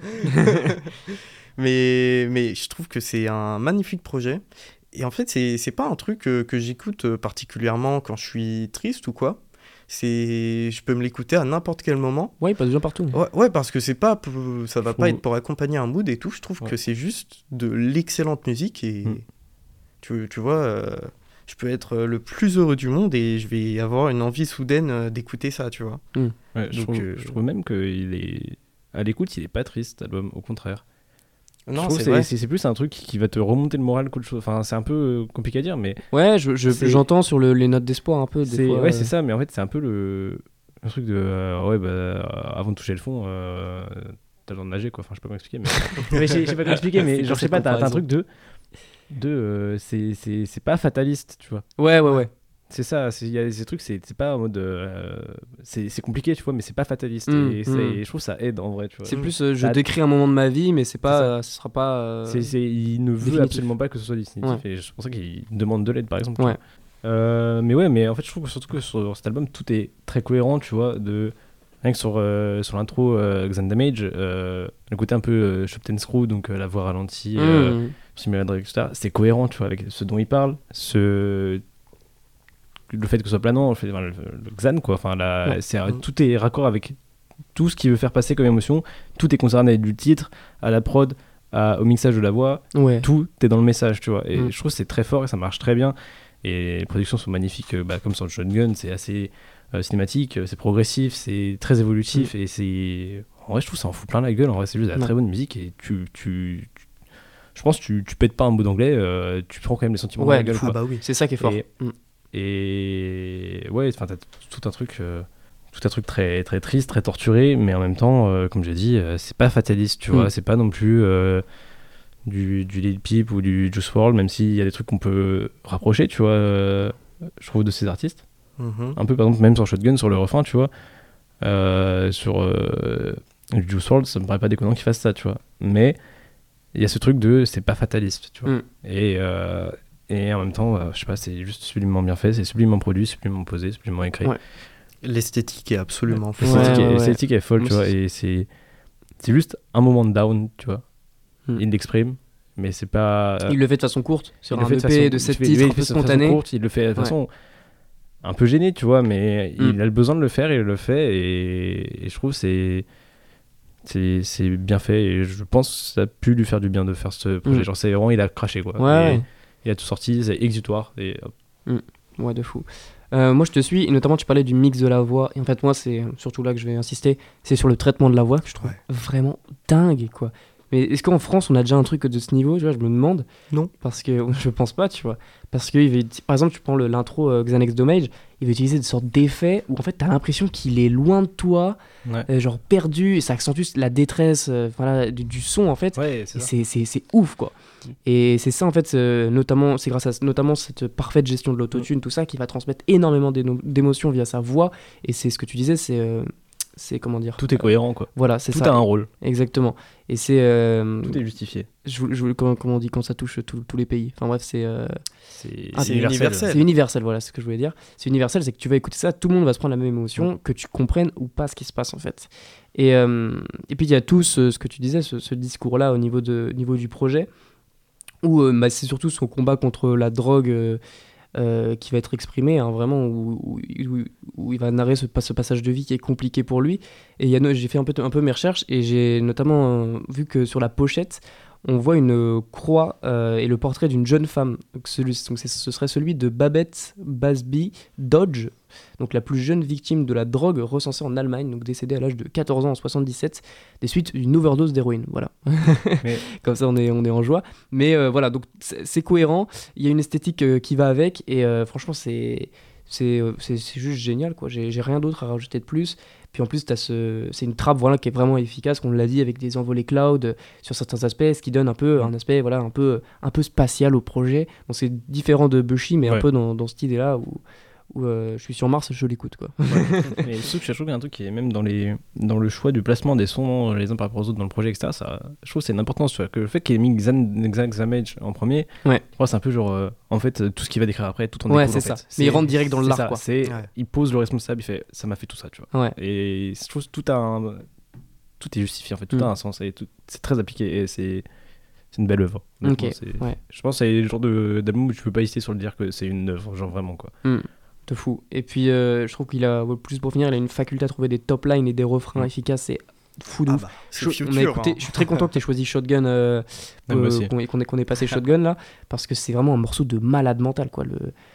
mais je trouve que c'est un magnifique projet. Et en fait, c'est pas un truc que j'écoute particulièrement quand je suis triste ou quoi. Je peux me l'écouter à n'importe quel moment. Ouais, il passe bien partout. Ouais, parce que ça va Je pas trouve- être pour accompagner un mood et tout. Je trouve Ouais. que c'est juste de l'excellente musique et tu vois, je peux être le plus heureux du monde et je vais avoir une envie soudaine d'écouter ça, tu vois. Ouais, je Donc, trouve même qu'il est. À l'écoute, il est pas triste, cet album, au contraire. Je Non, trouve c'est que vrai. c'est plus un truc qui va te remonter le moral qu'autre chose. Enfin, c'est un peu compliqué à dire, mais Ouais, C'est- j'entends sur les notes d'espoir un peu, des c'est fois. ouais, c'est ça. Mais en fait, c'est un peu le truc de avant de toucher le fond, t'as le temps de nager, quoi. Enfin, je sais pas comment expliquer, mais je sais pas comment expliquer, mais C'est genre, je sais pour pas, cette t'as un truc c'est pas fataliste, tu vois. Ouais. C'est ça, il y a ces trucs, c'est pas en mode. C'est compliqué, tu vois, mais c'est pas fataliste. Et je trouve que ça aide en vrai, tu vois. C'est plus, je Bah, décris un moment de ma vie, mais c'est pas, ce sera pas... Il ne veut définitif. absolument pas que ce soit définitif. Et c'est pour ça qu'il demande de l'aide, par exemple. tu Ouais. vois. Mais en fait, je trouve que surtout que sur cet album, tout est très cohérent, tu vois. Rien que sur l'intro, Xan Damage, le côté un peu Chopped and Screw, donc la voix ralentie, simulateur, etc. C'est cohérent, tu vois, avec ce dont il parle. le fait que ce soit planant, le Xan, quoi. Enfin, tout est raccord avec tout ce qu'il veut faire passer comme émotion. Tout est concerné du titre à la prod, au mixage de la voix. Ouais. Tout est dans le message, tu vois. Et je trouve que c'est très fort et ça marche très bien. Et les productions sont magnifiques, comme sur Shotgun, c'est assez cinématique, c'est progressif, c'est très évolutif et c'est. En vrai, je trouve que ça en fout plein la gueule. En vrai, c'est juste de la très bonne musique et je pense que tu pètes pas un mot d'anglais, tu prends quand même les sentiments dans la gueule. Bah oui. C'est ça qui est fort. Et ouais, enfin, t'as tout un truc très, très triste, très torturé, mais en même temps, comme j'ai dit, c'est pas fataliste, tu vois, c'est pas non plus du Lil Peep ou du Juice WRLD, même s'il y a des trucs qu'on peut rapprocher, tu vois, je trouve, de ces artistes. Un peu, par exemple, même sur Shotgun, sur le refrain, tu vois, sur du Juice WRLD, ça me paraît pas déconnant qu'il fasse ça, tu vois, mais il y a ce truc de c'est pas fataliste, tu vois, et en même temps, je sais pas, c'est juste sublimement bien fait, c'est sublimement produit, sublimement posé, sublimement écrit. L'esthétique est absolument folle. L'esthétique est folle, tu vois, et c'est juste un moment de down, tu vois. Il l'exprime, mais c'est pas. Il le fait de façon courte, sur un EP de 7 titres un peu spontané. Il le fait de façon un peu gênée, tu vois, mais il a le besoin de le faire et il le fait, et je trouve que c'est bien fait, et je pense que ça a pu lui faire du bien de faire ce projet. Genre, c'est vraiment, il a craché, quoi. Il a tout sorti, c'est exutoire, et hop. Ouais, de fou. Moi, je te suis, et notamment, tu parlais du mix de la voix. Et en fait, moi, c'est surtout là que je vais insister. C'est sur le traitement de la voix que je trouve vraiment dingue, quoi. Mais est-ce qu'en France, on a déjà un truc de ce niveau, tu vois, je me demande. Non. Parce que je pense pas, tu vois. Parce que, par exemple, tu prends l'intro Xanax Damage, il va utiliser des sortes d'effets où, en fait, t'as l'impression qu'il est loin de toi, genre perdu, et ça accentue la détresse du son, en fait. Ouais, c'est ouf, quoi. Et c'est ça, en fait, notamment, c'est grâce à notamment cette parfaite gestion de l'autotune, tout ça, qui va transmettre énormément d'émotions via sa voix. Et c'est ce que tu disais, c'est comment dire, tout est cohérent, quoi. Voilà, c'est tout ça. a un rôle. Exactement. Et c'est tout est justifié. Comment on dit quand ça touche tous les pays. Enfin bref, c'est universel. C'est universel, voilà, c'est ce que je voulais dire. C'est universel, c'est que tu vas écouter ça, tout le monde va se prendre la même émotion, que tu comprennes ou pas ce qui se passe, en fait. Et puis il y a tout ce que tu disais, ce discours-là au niveau du projet, où c'est surtout son combat contre la drogue qui va être exprimé, hein, vraiment, où il va narrer ce passage de vie qui est compliqué pour lui. Et j'ai fait un peu mes recherches, et j'ai notamment vu que sur la pochette, on voit une croix et le portrait d'une jeune femme. Donc ce serait celui de Babette Basby Dodge, donc la plus jeune victime de la drogue recensée en Allemagne, donc décédée à l'âge de 14 ans en 77, des suites d'une overdose d'héroïne. Voilà. Comme ça, on est en joie. Mais voilà, donc c'est cohérent. Il y a une esthétique qui va avec, et franchement, c'est juste génial, quoi. J'ai rien d'autre à rajouter de plus. Puis en plus, c'est une trappe, voilà, qui est vraiment efficace, qu'on l'a dit, avec des envolées cloud sur certains aspects, ce qui donne un peu un aspect, voilà, un peu spatial au projet. Bon, c'est différent de Bushy, mais un peu dans cette idée-là où je suis sur Mars, je l'écoute, quoi. Mais je trouve qu'il y a un truc qui est même dans le choix du placement des sons les uns par rapport aux autres dans le projet, etc. Je trouve que c'est une importance, tu vois, que le fait qu'il ait mis Xanax Damage en premier, je crois que c'est un peu genre en fait tout ce qu'il va décrire après, tout en découle, c'est en ça. fait. Mais il rentre direct dans le lard, quoi. Il pose le responsable, il fait ça m'a fait tout ça, tu vois. Et je trouve que tout est justifié, en fait, tout a un sens, et c'est très appliqué, et c'est une belle œuvre. Je pense que c'est le genre d'album où tu peux pas hésiter sur le dire que c'est une œuvre, genre vraiment, quoi. De fou. Et puis je trouve qu'il a, plus pour finir, il a une faculté à trouver des top lines et des refrains efficaces, c'est fou de ouf. Je suis très content que tu aies choisi Shotgun, qu'on ait passé Shotgun là, parce que c'est vraiment un morceau de malade mental, quoi.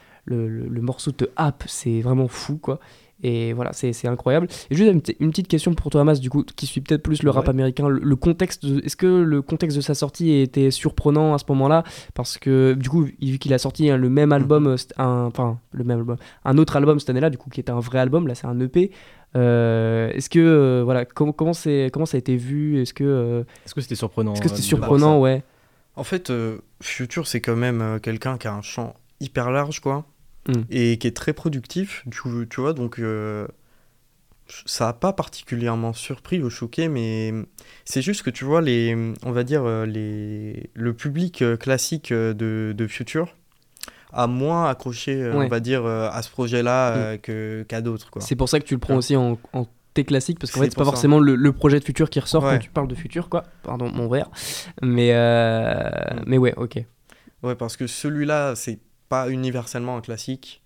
Le morceau te happe, c'est vraiment fou, quoi. Et voilà, c'est incroyable. Et juste une petite question pour toi, Hamas, du coup, qui suit peut-être plus le rap américain. Le contexte, est-ce que le contexte de sa sortie était surprenant à ce moment-là? Parce que, du coup, vu qu'il a sorti le même album, un autre album cette année-là, du coup, qui était un vrai album, là c'est un EP. Est-ce que, voilà, comment ça a été vu? Est-ce que c'était surprenant? Est-ce que c'était surprenant, ouais. En fait, Future, c'est quand même quelqu'un qui a un champ hyper large, quoi. Et qui est très productif, tu vois, donc ça n'a pas particulièrement surpris ou choqué, mais c'est juste que tu vois, on va dire, le public classique de Future a moins accroché, on va dire, à ce projet-là qu'à d'autres, quoi. C'est pour ça que tu le prends aussi en T classique, parce qu'en fait, c'est pas forcément le projet de Future qui ressort quand tu parles de Future, quoi. Pardon, mon verre. Mais ouais, ok. Ouais, parce que celui-là, c'est pas universellement un classique,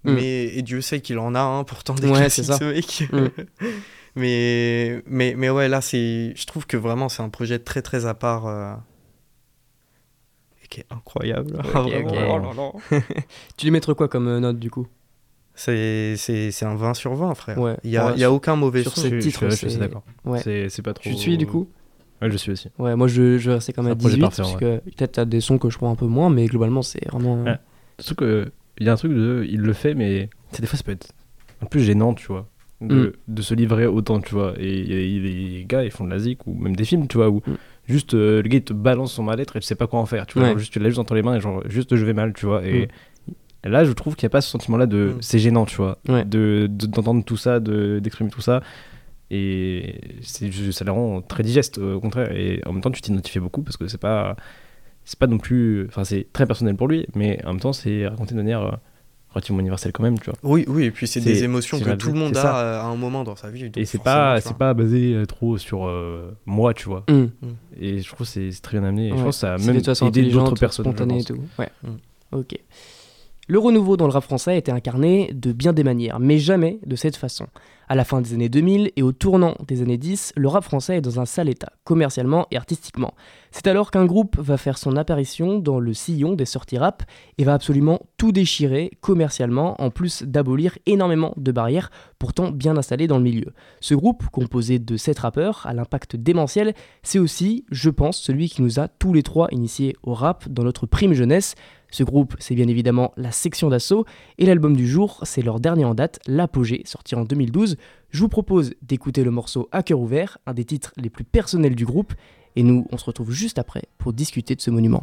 et Dieu sait qu'il en a pourtant des Ouais, classiques, c'est ça. ce mec. mais ouais, là, je trouve que vraiment, c'est un projet très très à part et qui est incroyable. Ok. Oh là là. Tu lui mettrais quoi comme note du coup? C'est un 20 sur 20, frère. Ouais. Il y a aucun mauvais Sur son. ces titres, je suis assez d'accord. Ouais. C'est pas trop. Tu te suis du coup? Ouais, je suis aussi. Ouais, moi je vais rester quand même à C'est un projet 18 parfait, parce ouais. que peut-être t'as des sons que je crois un peu moins, mais globalement c'est vraiment. Ouais. Surtout qu'il y a un truc il le fait, mais des fois ça peut être un peu gênant, tu vois, de se livrer autant, tu vois. Et les gars, ils font de la zik ou même des films, tu vois, où juste le gars il te balance son mal-être et tu sais pas quoi en faire, tu vois. Ouais. Genre, juste, tu l'as juste dans les mains et genre juste je vais mal, tu vois. Et là, je trouve qu'il n'y a pas ce sentiment-là de c'est gênant, tu vois, Ouais. d'entendre tout ça, d'exprimer tout ça. Et ça les rend très digestes, au contraire. Et en même temps, tu t'identifies beaucoup parce que c'est pas non plus. Enfin, c'est très personnel pour lui, mais en même temps, c'est raconté de manière relativement universelle quand même, tu vois. Oui, et puis c'est des émotions c'est que mal tout le fait, monde c'est a ça. à un moment dans sa vie. donc Et c'est forcément, pas basé trop sur moi, tu vois. Et je trouve que c'est très bien amené. Et je pense que ça a C'est même des façons aidé d'autres intelligentes, personnes. je spontanées et pense. tout. Ouais. Ok. Le renouveau dans le rap français a été incarné de bien des manières, mais jamais de cette façon. À la fin des années 2000 et au tournant des années 10, le rap français est dans un sale état, commercialement et artistiquement. C'est alors qu'un groupe va faire son apparition dans le sillon des sorties rap et va absolument tout déchirer commercialement, en plus d'abolir énormément de barrières pourtant bien installées dans le milieu. Ce groupe, composé de 7 rappeurs à l'impact démentiel, c'est aussi, je pense, celui qui nous a tous les trois initiés au rap dans notre prime jeunesse. Ce groupe, c'est bien évidemment la Section d'Assaut, et l'album du jour, c'est leur dernier en date, L'Apogée, sorti en 2012. Je vous propose d'écouter le morceau À cœur ouvert, un des titres les plus personnels du groupe, et nous, on se retrouve juste après pour discuter de ce monument.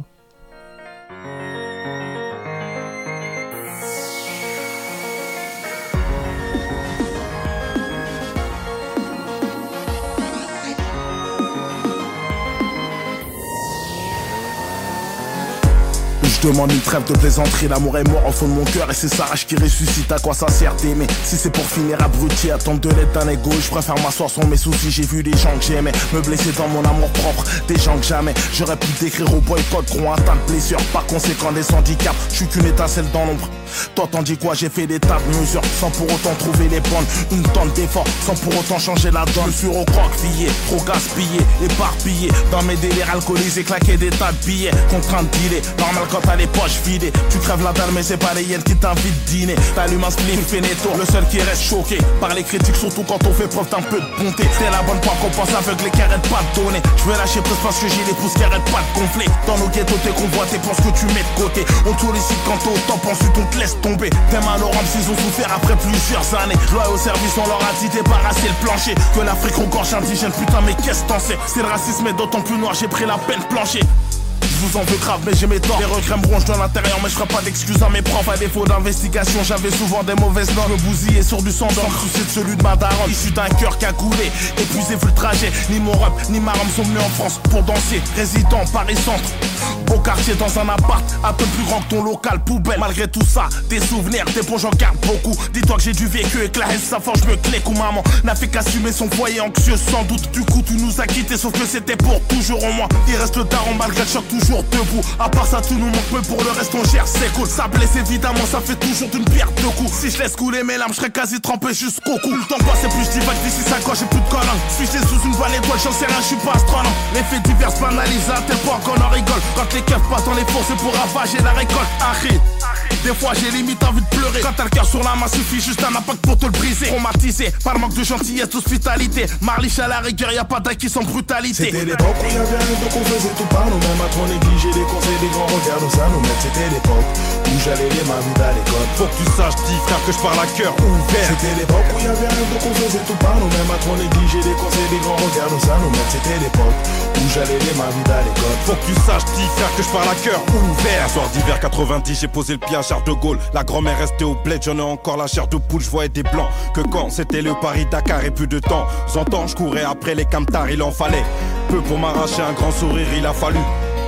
Je demande une trêve de plaisanterie, l'amour est mort au fond de mon cœur et c'est sa rage qui ressuscite. À quoi ça sert d'aimer si c'est pour finir abruti, attendre de l'aide d'un égo? Je préfère m'asseoir sans mes soucis. J'ai vu des gens que j'aimais me blesser dans mon amour propre, des gens que jamais j'aurais pu décrire au boycott, qui ont un tas de blessures. Par conséquent des handicaps, je suis qu'une étincelle dans l'ombre. Toi t'en dis quoi? J'ai fait des tas de mesures sans pour autant trouver les bonnes, une tonne d'efforts sans pour autant changer la donne. Je suis recroquevillé, trop gaspillé, éparpillé dans mes délires alcoolisés, claqué des tas de billets, contraint de dealer. Normal quand t'as les poches vidées, tu crèves la dalle mais c'est pas les hyènes qui t'invitent dîner. T'allumes un spliff, fais netto, le seul qui reste choqué par les critiques, surtout quand on fait preuve d'un peu de bonté. C'est la bonne part qu'on pense aveugle qui arrête pas de donner. Je vais lâcher prise parce que j'ai les pouces qui arrêtent pas de gonfler. Dans nos ghettos t'es convoité, pense que tu mets de côté. On t'ollicite quand t'es au top, ensuite on te laisse tomber. Tes malorams s'ils ont souffert après plusieurs années. Lois au service, on leur a dit débarrasser le plancher. Que l'Afrique regorge indigène, putain mais qu'est-ce que t'en sais? Si le racisme est d'autant plus noir, j'ai pris la peine de plancher. Je vous en veux grave mais j'ai mes torts. Les regrets me rongent dans l'intérieur mais je ferai pas d'excuses à mes profs. À défaut d'investigation j'avais souvent des mauvaises notes. Me bousiller sur du sang dans le souci de celui de ma daronne. Issu d'un cœur qui a coulé, épuisé vu le trajet. Ni mon rap ni ma rame sont venus en France pour danser. Résident Paris Centre, beau quartier dans un appart un peu plus grand que ton local poubelle. Malgré tout ça, des souvenirs, des bons j'en garde beaucoup. Dis-toi que j'ai du vécu et que la haine ça forge me clique. Ou maman n'a fait qu'assumer son foyer anxieux sans doute. Du coup tu nous as quittés sauf que c'était pour toujours au moins. Il reste le daron malgré le choc toujours debout. À part ça tout nous manque mais pour le reste on gère c'est cool. Ça blesse évidemment ça fait toujours d'une pierre deux coups. Si je laisse couler mes larmes je serais quasi trempé jusqu'au cou. Le temps passe et plus je divague d'ici 5 ans j'ai plus de colonne. Suis-je sous une vanne étoile j'en sais rien je suis pas astronome. Les faits divers banalisés à tel point qu'on en rigole. Quand les keufs passent dans les fours c'est pour ravager la récolte. Arrête. Des fois j'ai limite envie de pleurer. Quand t'as le cœur sur la main suffit juste un impact pour te le briser. Traumatisé par manque de gentillesse d'hospitalité. Marliche à la rigueur y'a pas d'acquis sans brutalité. C'était l'époque où y'avait rien donc on faisait tout par nous-mêmes. À trop négliger les conseils des grands regards nous ça nous met. C'était l'époque où j'allais les mains vides à l'école. Faut que tu saches dis frère que je parle à cœur ouvert. C'était l'époque où y'avait rien donc on faisait tout par nous-mêmes. À trop négliger les conseils des grands regards nous ça nous met. C'était l'époque où j'allais les mains vides à l'école. Faut que tu saches dis frère que je parle à cœur ouvert. Un soir d'hiver 90 j'ai posé le pied à Charles de Gaulle. La grand-mère restait au bled, j'en ai encore la chair de poule. Je voyais des blancs que quand c'était le Paris-Dakar et plus de temps. J'entends je courais après les camtars, il en fallait peu pour m'arracher un grand sourire, il a fallu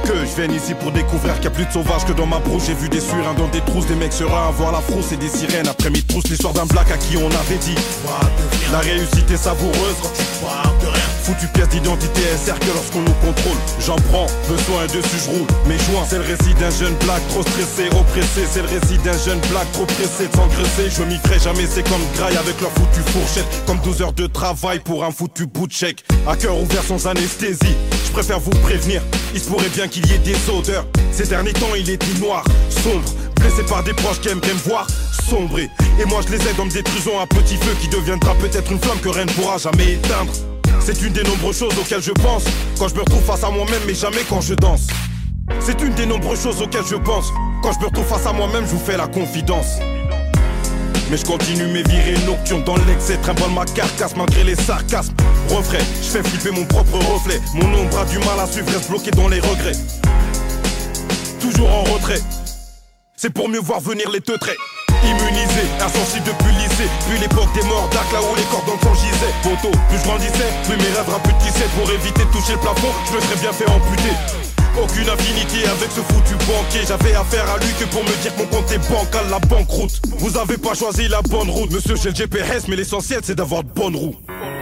que je viens ici pour découvrir qu'il y a plus de sauvages que dans ma brousse. J'ai vu des surins dans des trousses, des mecs sereins voir la frousse et des sirènes. Après mi trousse, l'histoire d'un black à qui on avait dit la réussite est savoureuse. Foutu pièce d'identité SR que lorsqu'on nous contrôle. J'en prends, besoin dessus je roule. Mes joints, c'est le récit d'un jeune black trop stressé, oppressé. C'est le récit d'un jeune black trop pressé de s'engraisser. Je m'y ferai jamais, c'est comme graille avec leur foutu fourchette. Comme 12 heures de travail pour un foutu bout de chèque. À cœur ouvert sans anesthésie, je préfère vous prévenir. Il se pourrait bien qu'il y ait des odeurs. Ces derniers temps il est dit noir, sombre. Blessé par des proches qui aimeraient me voir sombrer. Et moi je les aide en me détruisant un petit feu qui deviendra peut-être une flamme que rien ne pourra jamais éteindre. C'est une des nombreuses choses auxquelles je pense quand je me retrouve face à moi-même, mais jamais quand je danse. C'est une des nombreuses choses auxquelles je pense quand je me retrouve face à moi-même, je vous fais la confidence. Mais je continue mes virées nocturnes dans l'excès, trimballe ma carcasse malgré les sarcasmes. Refrain, je fais flipper mon propre reflet. Mon ombre a du mal à suivre, reste bloqué dans les regrets. Toujours en retrait, c'est pour mieux voir venir les teutrés. Immunisé, insensible depuis le lycée. Puis l'époque des morts d'Arc, là où les cordes dans le sang gisaient. Poto, plus je grandissais, plus mes rêves rapetissaient. Pour éviter de toucher le plafond, je me serais bien fait amputer. Aucune affinité avec ce foutu banquier. J'avais affaire à lui que pour me dire que mon compte est bancal, la banqueroute. Vous avez pas choisi la bonne route. Monsieur, j'ai le GPS, mais l'essentiel c'est d'avoir de bonnes roues.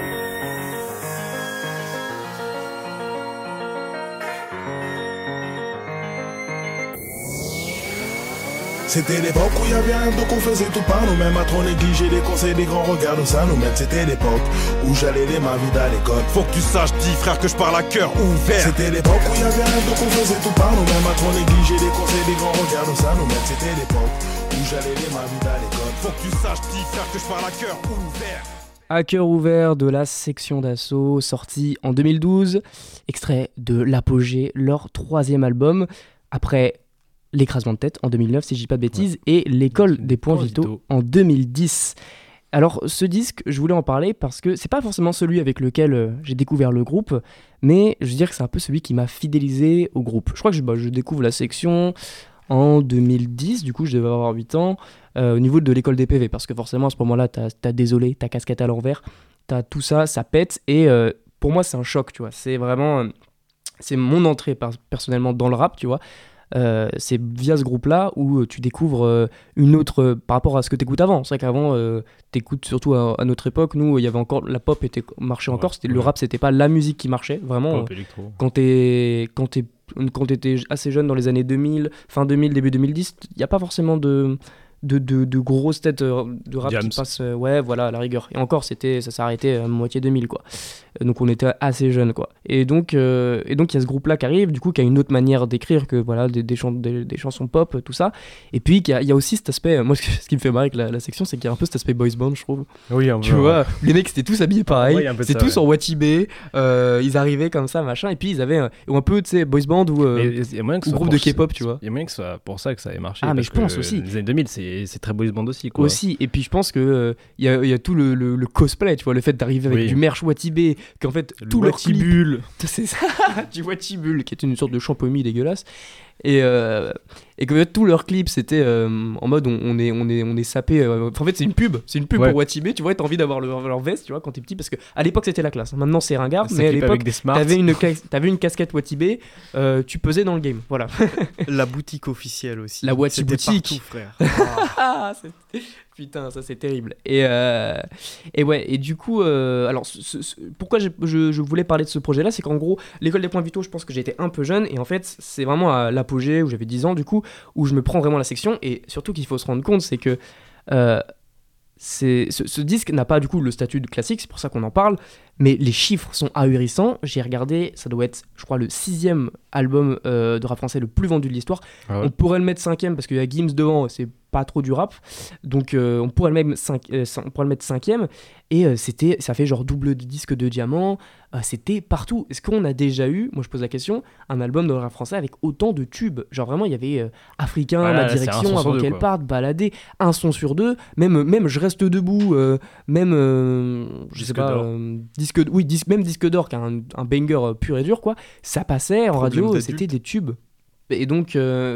C'était l'époque où y'avait un dos qu'on faisait tout par nous-mêmes. À trop négliger les conseils des grands regards où ça nous mène. C'était l'époque où j'allais les mains vides à l'école. Faut que tu saches, dis frère, que je parle à cœur ouvert. C'était l'époque où y'avait un dos qu'on faisait tout par nous-mêmes. À trop négliger les conseils des grands regards où ça nous mène. C'était l'époque où j'allais les mains vides à l'école. Faut que tu saches, dis frère, que je parle à cœur ouvert. À cœur ouvert de la section d'assaut, sorti en 2012, extrait de L'Apogée, leur 3e album, après L'écrasement de tête en 2009, si je dis pas de bêtises, et L'école des points vitaux en 2010. Alors ce disque, je voulais en parler parce que c'est pas forcément celui avec lequel j'ai découvert le groupe, mais je veux dire que c'est un peu celui qui m'a fidélisé au groupe. Je crois que je découvre la section en 2010, du coup je devais avoir 8 ans, au niveau de l'école des PV, parce que forcément à ce moment-là, t'as Désolé, t'as Casquette à l'envers, t'as tout ça, ça pète, et pour moi c'est un choc, tu vois. C'est vraiment, c'est mon entrée personnellement dans le rap, tu vois. C'est via ce groupe-là où tu découvres une autre par rapport à ce que t'écoutes avant. C'est vrai qu'avant, t'écoutes surtout à notre époque, nous, il y avait encore la pop marchait encore. Le rap, c'était pas la musique qui marchait vraiment. Pop, électro. Quand t'étais assez jeune dans les années 2000, fin 2000, début 2010, il y a pas forcément de grosses têtes de rap Jams. qui passent, ouais, voilà, à la rigueur. Et encore, ça s'est arrêté à moitié 2000, quoi. Donc on était assez jeunes, quoi. Et donc il y a ce groupe-là qui arrive, du coup, qui a une autre manière d'écrire que voilà, des chansons pop, tout ça. Et puis il y a aussi cet aspect, moi, ce qui me fait marrer avec la section, c'est qu'il y a un peu cet aspect boys band, je trouve. Oui, un peu. Tu vois, les mecs étaient tous habillés pareil, Ouais, c'était tous en Watibé, ils arrivaient comme ça, machin, et puis ils avaient un peu, tu sais, boys band ou groupe de K-pop, tu vois. Il y a moyen que ce soit pour ça que ça ait marché. Ah, mais parce je pense que aussi. Les années 2000, c'est très boys band aussi, quoi. Aussi, et puis je pense que il y a tout le cosplay, tu vois, le fait d'arriver avec du merch Watibé, qu'en fait tout leur clip, c'est ça, du Watibule, qui est une sorte de champomis dégueulasse, et que tout leur clip c'était en mode on est sapé, en fait c'est une pub Ouais. pour Watibé, tu vois, t'as envie d'avoir leur veste, tu vois, quand t'es petit, parce que à l'époque c'était la classe, maintenant c'est ringard, Ça mais à clip l'époque avec des smarts. t'avais une casquette Watibé, tu pesais dans le game, voilà. La boutique officielle aussi. La Wati C'était boutique. partout, frère. Putain, ça c'est terrible. Et ouais, et du coup, alors pourquoi je voulais parler de ce projet-là, c'est qu'en gros, l'école des points vitaux, je pense que j'étais un peu jeune, et en fait, c'est vraiment à l'apogée où j'avais 10 ans, du coup, où je me prends vraiment la section, et surtout qu'il faut se rendre compte, c'est que ce disque n'a pas du coup le statut de classique, c'est pour ça qu'on en parle, mais les chiffres sont ahurissants. J'ai regardé, ça doit être, je crois, le 6e album de rap français le plus vendu de l'histoire. Ah ouais. On pourrait le mettre 5e parce qu'il y a Gims devant, c'est pas trop du rap, donc on pourrait le mettre 5e, et ça fait genre double disque de diamant, c'était partout. Est-ce qu'on a déjà eu, moi je pose la question, un album de rap français avec autant de tubes? Genre vraiment il y avait Africain, Ma Direction, Avant qu'elle parte, Baladé, un son sur deux, même Je reste debout, je sais Disque pas, d'or. même disque d'or, qui est un banger pur et dur, quoi. Ça passait en Problème radio, d'adulte. c'était des tubes. Et donc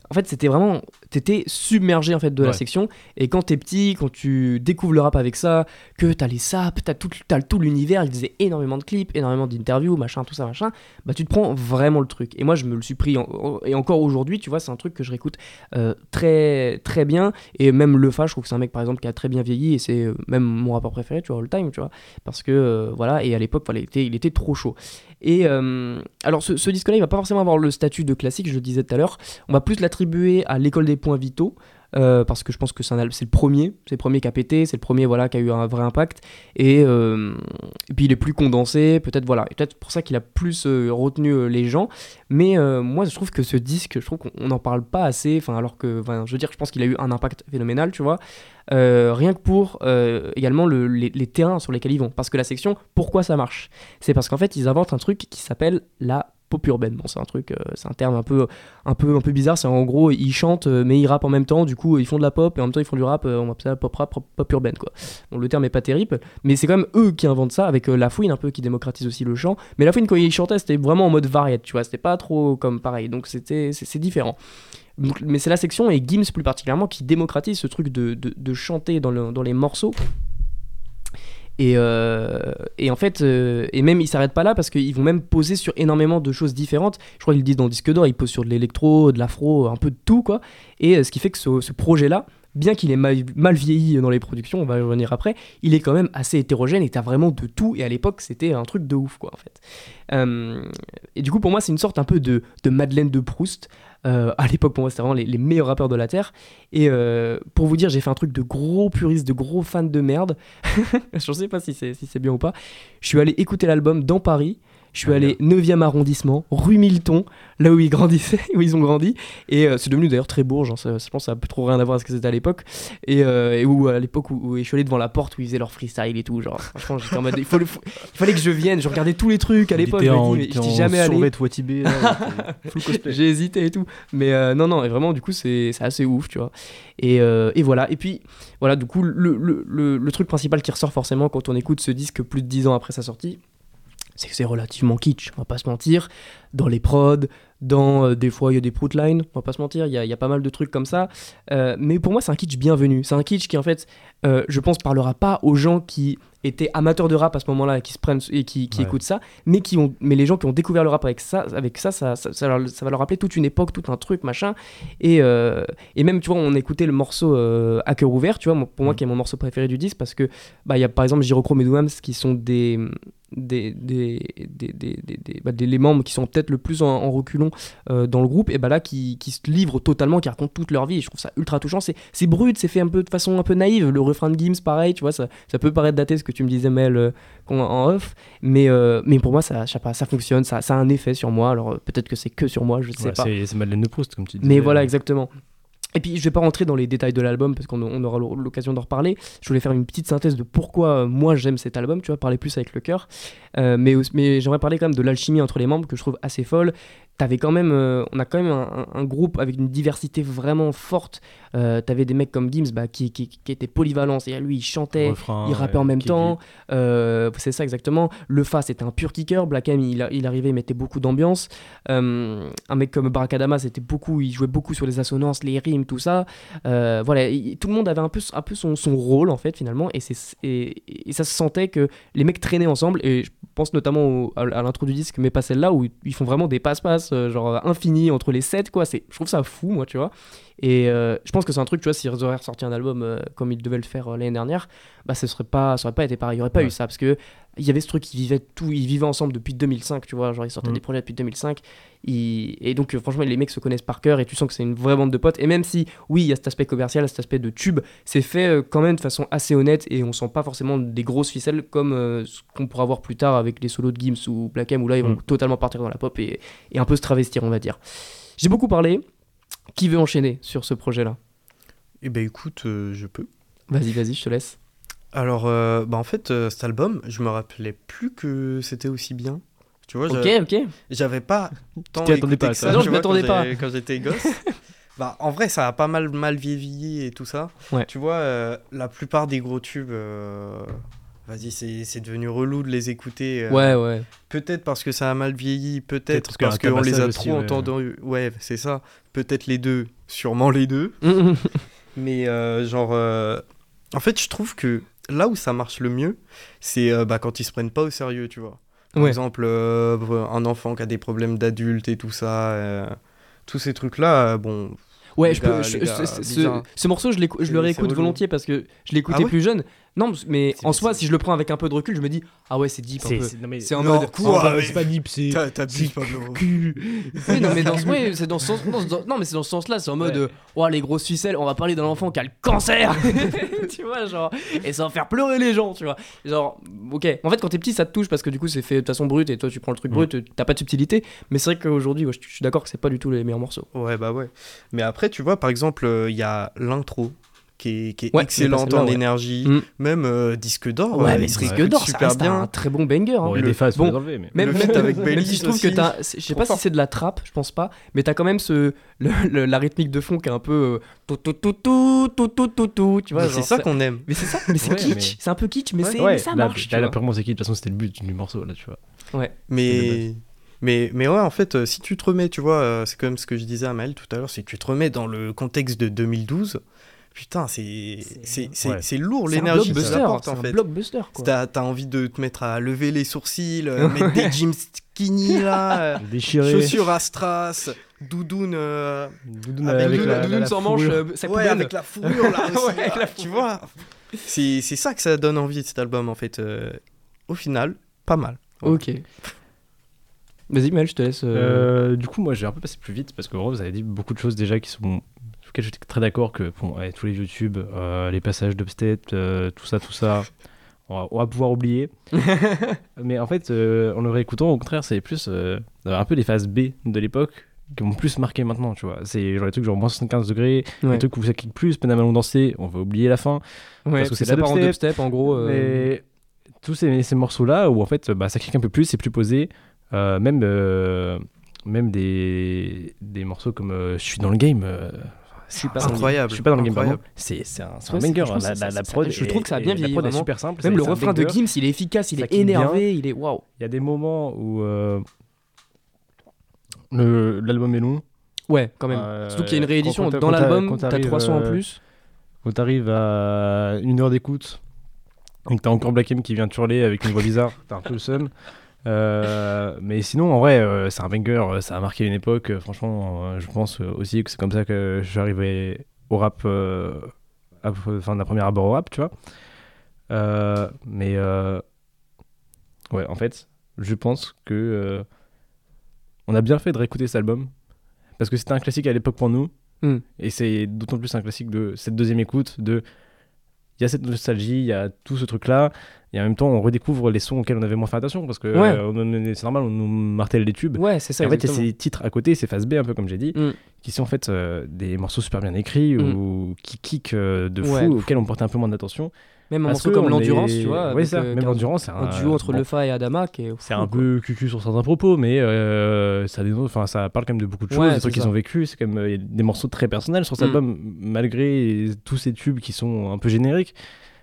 en fait c'était vraiment, t'étais submergé en fait de la section, et quand t'es petit, quand tu découvres le rap avec ça, que t'as les saps, t'as tout l'univers, il faisait énormément de clips, énormément d'interviews, machin, tout ça machin, bah tu te prends vraiment le truc. Et moi je me le suis pris, et encore aujourd'hui tu vois, c'est un truc que je réécoute très très bien, et même Lefa, je trouve que c'est un mec par exemple qui a très bien vieilli, et c'est même mon rappeur préféré, tu vois, all time, tu vois, parce que voilà, et à l'époque voilà, il était trop chaud. Et alors ce disque-là, il va pas forcément avoir le statut de classique, je le disais tout à l'heure. On va plus l'attribuer à l'école des points vitaux, parce que je pense que c'est le premier qui a pété, c'est le premier voilà, qui a eu un vrai impact, et puis il est plus condensé, peut-être voilà, et peut-être pour ça qu'il a plus retenu les gens. Mais moi je trouve que ce disque, je trouve qu'on n'en parle pas assez, alors que je veux dire, je pense qu'il a eu un impact phénoménal, tu vois. Rien que pour également les terrains sur lesquels ils vont, parce que la section, pourquoi ça marche, c'est parce qu'en fait ils inventent un truc qui s'appelle la pop urbaine. Bon, c'est un truc, c'est un terme un peu bizarre. C'est en gros, ils chantent mais ils rappent en même temps. Du coup, ils font de la pop et en même temps ils font du rap. On va appeler ça pop rap, pop urbaine, quoi. Bon, le terme est pas terrible, mais c'est quand même eux qui inventent ça, avec La Fouine un peu qui démocratise aussi le chant. Mais La Fouine, quand il chantait, c'était vraiment en mode variette, tu vois. C'était pas trop comme pareil. Donc c'est différent. Donc, mais c'est la section, et Gims plus particulièrement, qui démocratise ce truc de chanter dans les morceaux. Et en fait, et même ils s'arrêtent pas là, parce qu'ils vont même poser sur énormément de choses différentes. Je crois qu'ils le disent dans le disque d'or, ils posent sur de l'électro, de l'afro, un peu de tout, quoi. Et ce qui fait que ce projet-là, bien qu'il ait mal vieilli dans les productions, on va y revenir après, il est quand même assez hétérogène, et t'as vraiment de tout. Et à l'époque, c'était un truc de ouf, quoi, en fait. Et du coup, pour moi, c'est une sorte un peu de Madeleine de Proust. À l'époque, pour moi, c'était vraiment les meilleurs rappeurs de la Terre. Et pour vous dire, j'ai fait un truc de gros puriste, de gros fan de merde. Je ne sais pas si c'est bien ou pas. Je suis allé écouter l'album dans Paris. Je suis allé 9e arrondissement, rue Milton, là où ils grandissaient, où ils ont grandi. Et c'est devenu d'ailleurs très bourge. Hein, je pense que ça n'a plus trop rien à voir avec ce que c'était à l'époque. Et où à l'époque où je suis allé devant la porte où ils faisaient leur freestyle et tout. Genre, franchement, j'étais en mode, il fallait que je vienne. Je regardais tous les trucs à l'époque. J'étais jamais allé. Watibé, full cosplay. J'ai hésité et tout. Mais non, et vraiment, du coup, c'est assez ouf, tu vois. Et voilà. Et puis, voilà, du coup, le truc principal qui ressort forcément quand on écoute ce disque plus de 10 ans après sa sortie, c'est que c'est relativement kitsch, on va pas se mentir. Dans les prods, des fois il y a des proutlines, on va pas se mentir, il y a pas mal de trucs comme ça. Mais pour moi, c'est un kitsch bienvenu. C'est un kitsch qui, en fait, je pense, parlera pas aux gens qui étaient amateurs de rap à ce moment-là et qui se prennent et qui écoutent ça, mais les gens qui ont découvert le rap avec ça va leur rappeler toute une époque, tout un truc, machin. Et même, tu vois, on écoutait le morceau À cœur ouvert, tu vois, pour moi, qui est mon morceau préféré du disque, parce que il y a par exemple Gyrochrome et Douams qui sont les membres qui sont peut-être le plus en reculons dans le groupe, et là qui se livrent totalement, qui racontent toute leur vie, et je trouve ça ultra touchant. C'est brut, c'est fait un peu de façon un peu naïve. Le refrain de Gims, pareil, tu vois, ça peut paraître daté, ce que tu me disais, Mel, en off, mais pour moi ça fonctionne, ça a un effet sur moi. Alors peut-être que c'est que sur moi, je sais pas. C'est Madeleine de Proust, comme tu disais. Mais voilà, exactement. Et puis je vais pas rentrer dans les détails de l'album parce qu'on aura l'occasion d'en reparler. Je voulais faire une petite synthèse de pourquoi moi j'aime cet album, tu vois, parler plus avec le cœur. Mais j'aimerais parler quand même de l'alchimie entre les membres, que je trouve assez folle. On a quand même un groupe avec une diversité vraiment forte. T'avais des mecs comme Gims qui étaient polyvalents, c'est-à-dire lui il chantait, il rappait en même temps, c'est ça exactement. Lefa, c'était un pur kicker. Black M, il arrivait, il mettait beaucoup d'ambiance. Un mec comme Barakadama, il jouait beaucoup sur les assonances, les rimes, tout ça. Voilà, tout le monde avait un peu son rôle en fait finalement, et ça se sentait que les mecs traînaient ensemble. Et je pense notamment à l'intro du disque, mais pas celle-là, où ils font vraiment des passe-passe genre infini entre les sets, quoi. Je trouve ça fou, moi, tu vois. Et je pense que c'est un truc, tu vois, s'ils auraient ressorti un album comme ils devaient le faire l'année dernière, ça aurait pas été pareil, il y aurait pas eu ça, parce que il y avait ce truc, ils vivaient ensemble depuis 2005, tu vois, genre ils sortaient des projets depuis 2005, et donc franchement les mecs se connaissent par cœur, et tu sens que c'est une vraie bande de potes. Et même si oui, il y a cet aspect commercial, cet aspect de tube, c'est fait quand même de façon assez honnête, et on sent pas forcément des grosses ficelles comme ce qu'on pourra voir plus tard avec les solos de Gims ou Black M, où là ils vont totalement partir dans la pop et un peu se travestir, on va dire. J'ai beaucoup parlé. Qui veut enchaîner sur ce projet-là ? Eh ben écoute, je peux. Vas-y, je te laisse. Alors, en fait, cet album, je me rappelais plus que c'était aussi bien. Tu vois, ok. J'avais pas tant écouté que ça. Non, je m'attendais pas. Quand j'étais gosse. En vrai, ça a pas mal vieilli et tout ça. Ouais. Tu vois, la plupart des gros tubes... Vas-y, c'est devenu relou de les écouter. Ouais. Peut-être parce que ça a mal vieilli, peut-être parce qu'on les a trop entendus. Ouais, c'est ça. Peut-être les deux. sûrement les deux. Mais en fait, je trouve que là où ça marche le mieux, c'est quand ils se prennent pas au sérieux, tu vois. Par exemple, un enfant qui a des problèmes d'adulte et tout ça, tous ces trucs-là, bon... Ouais, bizarre. ce morceau, je le réécoute volontiers parce que je l'écoutais plus jeune. Non, mais en soi, si je le prends avec un peu de recul, je me dis, ah ouais, c'est deep un peu. C'est en mode. C'est pas deep, c'est. T'abuses, Pablo. Oui, non, mais c'est dans ce sens. Non, mais c'est dans ce sens-là. C'est en mode, les grosses ficelles, on va parler d'un enfant qui a le cancer. Tu vois, genre. Et ça va faire pleurer les gens, tu vois. Genre, ok. En fait, quand t'es petit, ça te touche parce que du coup, c'est fait de façon brute et toi, tu prends le truc brut, t'as pas de subtilité. Mais c'est vrai qu'aujourd'hui, je suis d'accord que c'est pas du tout les meilleurs morceaux. Ouais. Mais après, tu vois, par exemple, il y a l'intro. Qui est excellente en énergie, même disque d'or. Ouais, mais disque d'or, super bien. Un très bon banger. Bon, il y a des phases, faut les enlever. Mais... Même avec Bailey, je trouve que je sais pas si c'est de la trappe, je pense pas, mais t'as quand même la rythmique de fond qui est un peu tu vois. C'est ça qu'on aime. Mais c'est ça, mais c'est kitsch. C'est un peu kitsch, mais ça marche. Là, purement c'est kitsch. De toute façon, c'était le but du morceau, là, tu vois. Ouais. Mais ouais, en fait, si tu te remets, tu vois, c'est comme ce que je disais à Maël tout à l'heure, si tu te remets dans le contexte de 2012. Putain, c'est lourd l'énergie que ça apporte en fait. C'est un blockbuster quoi. T'as envie de te mettre à lever les sourcils, mettre des jeans skinny là, chaussures à strass, doudoune avec la sans manche, avec la fourrure là aussi, tu vois. C'est ça que ça donne envie de cet album en fait. Au final, pas mal. Ouais. Ok. Vas-y Mel, je te laisse. Du coup, moi j'ai un peu passé plus vite parce que vous avez dit beaucoup de choses déjà qui sont... Sur lequel j'étais très d'accord que tous les YouTube, les passages d'Upstate, tout ça, on va pouvoir oublier. Mais en fait, en le réécoutant, au contraire, c'est plus un peu les phases B de l'époque qui m'ont plus marqué maintenant, tu vois. C'est genre les trucs genre moins 75 degrés, les trucs où ça kick plus, peine à malon danser, on va oublier la fin. Ouais, parce que c'est pas en dubstep en gros. Mais tous ces morceaux-là où en fait ça kick un peu plus, c'est plus posé, même des morceaux comme Je suis dans le game. C'est incroyable. Je suis pas dans le game, pardon. C'est un banger. La prod, je trouve que ça a bien vieilli. La prod est super simple. Même le refrain de Gims, il est efficace, il est énervé, il est waouh. Il y a des moments où l'album est long. Ouais, quand même. Surtout qu'il y a une réédition dans l'album, t'as 300 en plus. Quand t'arrives à 1 heure d'écoute, et que t'as encore Black M qui vient te hurler avec une voix bizarre, t'as un peu le seum. Mais sinon en vrai c'est un banger, ça a marqué une époque, franchement je pense aussi que c'est comme ça que je suis arrivé au rap d'un premier abord au rap, tu vois. Ouais, en fait je pense que on a bien fait de réécouter cet album parce que c'était un classique à l'époque pour nous, et c'est d'autant plus un classique de cette deuxième écoute. Il y a cette nostalgie, il y a tout ce truc-là, et en même temps, on redécouvre les sons auxquels on avait moins fait attention, parce que c'est normal, on nous martèle les tubes. Ouais, c'est ça. Et en fait, il y a ces titres à côté, ces phases B, un peu comme j'ai dit, qui sont en fait des morceaux super bien écrits, ou qui kick de fou, auxquels on portait un peu moins d'attention. Même un morceau comme l'Endurance, tu vois. Ouais, ça, même l'Endurance, c'est un duo entre Lefa et Adama qui est fou, c'est un peu cucu sur certains propos, mais ça parle quand même de beaucoup de choses, des trucs qu'ils ont vécu. C'est quand même des morceaux très personnels sur cet album, malgré tous ces tubes qui sont un peu génériques.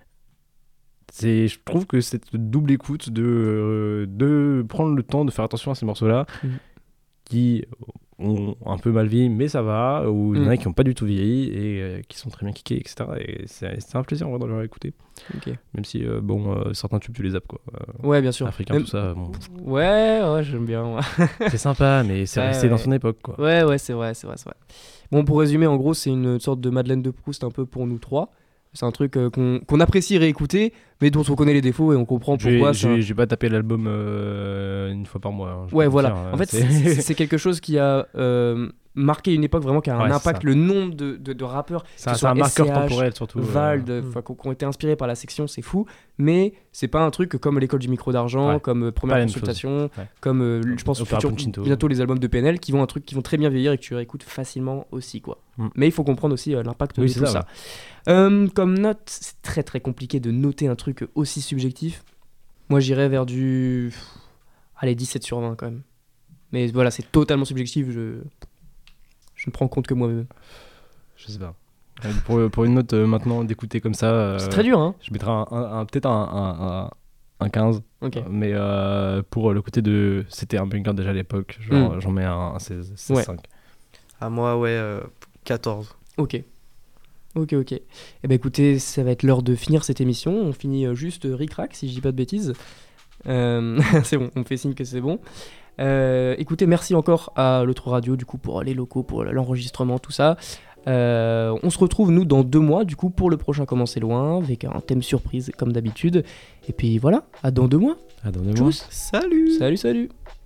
Je trouve que cette double écoute de prendre le temps de faire attention à ces morceaux-là, qui ont un peu mal vieilli, mais ça va, ou il y en a qui n'ont pas du tout vieilli et qui sont très bien kickés, etc. Et c'est un plaisir en vrai de les écouter. Même si, certains tubes, tu les zappes, quoi. Ouais, bien sûr. Africain, tout ça. Bon. Ouais, j'aime bien. C'est sympa, mais c'est resté dans son époque, quoi. Ouais, c'est vrai. Bon, pour résumer, en gros, c'est une sorte de Madeleine de Proust un peu pour nous trois. C'est un truc qu'on apprécie réécouter, mais dont on connaît les défauts et on comprend pourquoi. J'ai pas tapé l'album une fois par mois. Ouais, voilà. En fait, c'est quelque chose qui a marqué une époque vraiment, qui a un impact. Le nombre de rappeurs, c'est un marqueur temporel surtout. Vald, qui ont été inspirés par la section, c'est fou. Mais c'est pas un truc comme l'école du micro d'argent, comme Première Consultation, comme je pense bientôt les albums de PNL, qui vont très bien vieillir et que tu réécoutes facilement aussi, quoi. Mais il faut comprendre aussi l'impact de tout ça. Comme note, c'est très très compliqué de noter un truc aussi subjectif. Moi j'irais vers du 17 sur 20 quand même. Mais voilà, c'est totalement subjectif, je ne prends compte que moi-même. Je sais pas. Pour une note maintenant d'écouter comme ça, c'est très dur, hein. Je mettrais peut-être un 15. Okay. Mais pour le côté de c'était un banger déjà à l'époque, j'en mets un 16, 5. À moi, 14. Ok. Eh ben écoutez, ça va être l'heure de finir cette émission. On finit juste ric-rac, si je dis pas de bêtises. C'est bon, on me fait signe que c'est bon. Écoutez, merci encore à l'autre radio du coup pour les locaux, pour l'enregistrement, tout ça. On se retrouve nous dans 2 mois du coup pour le prochain Comment c'est loin avec un thème surprise comme d'habitude. Et puis voilà, à dans 2 mois. À dans 2 mois. Tchuss. Salut. Salut.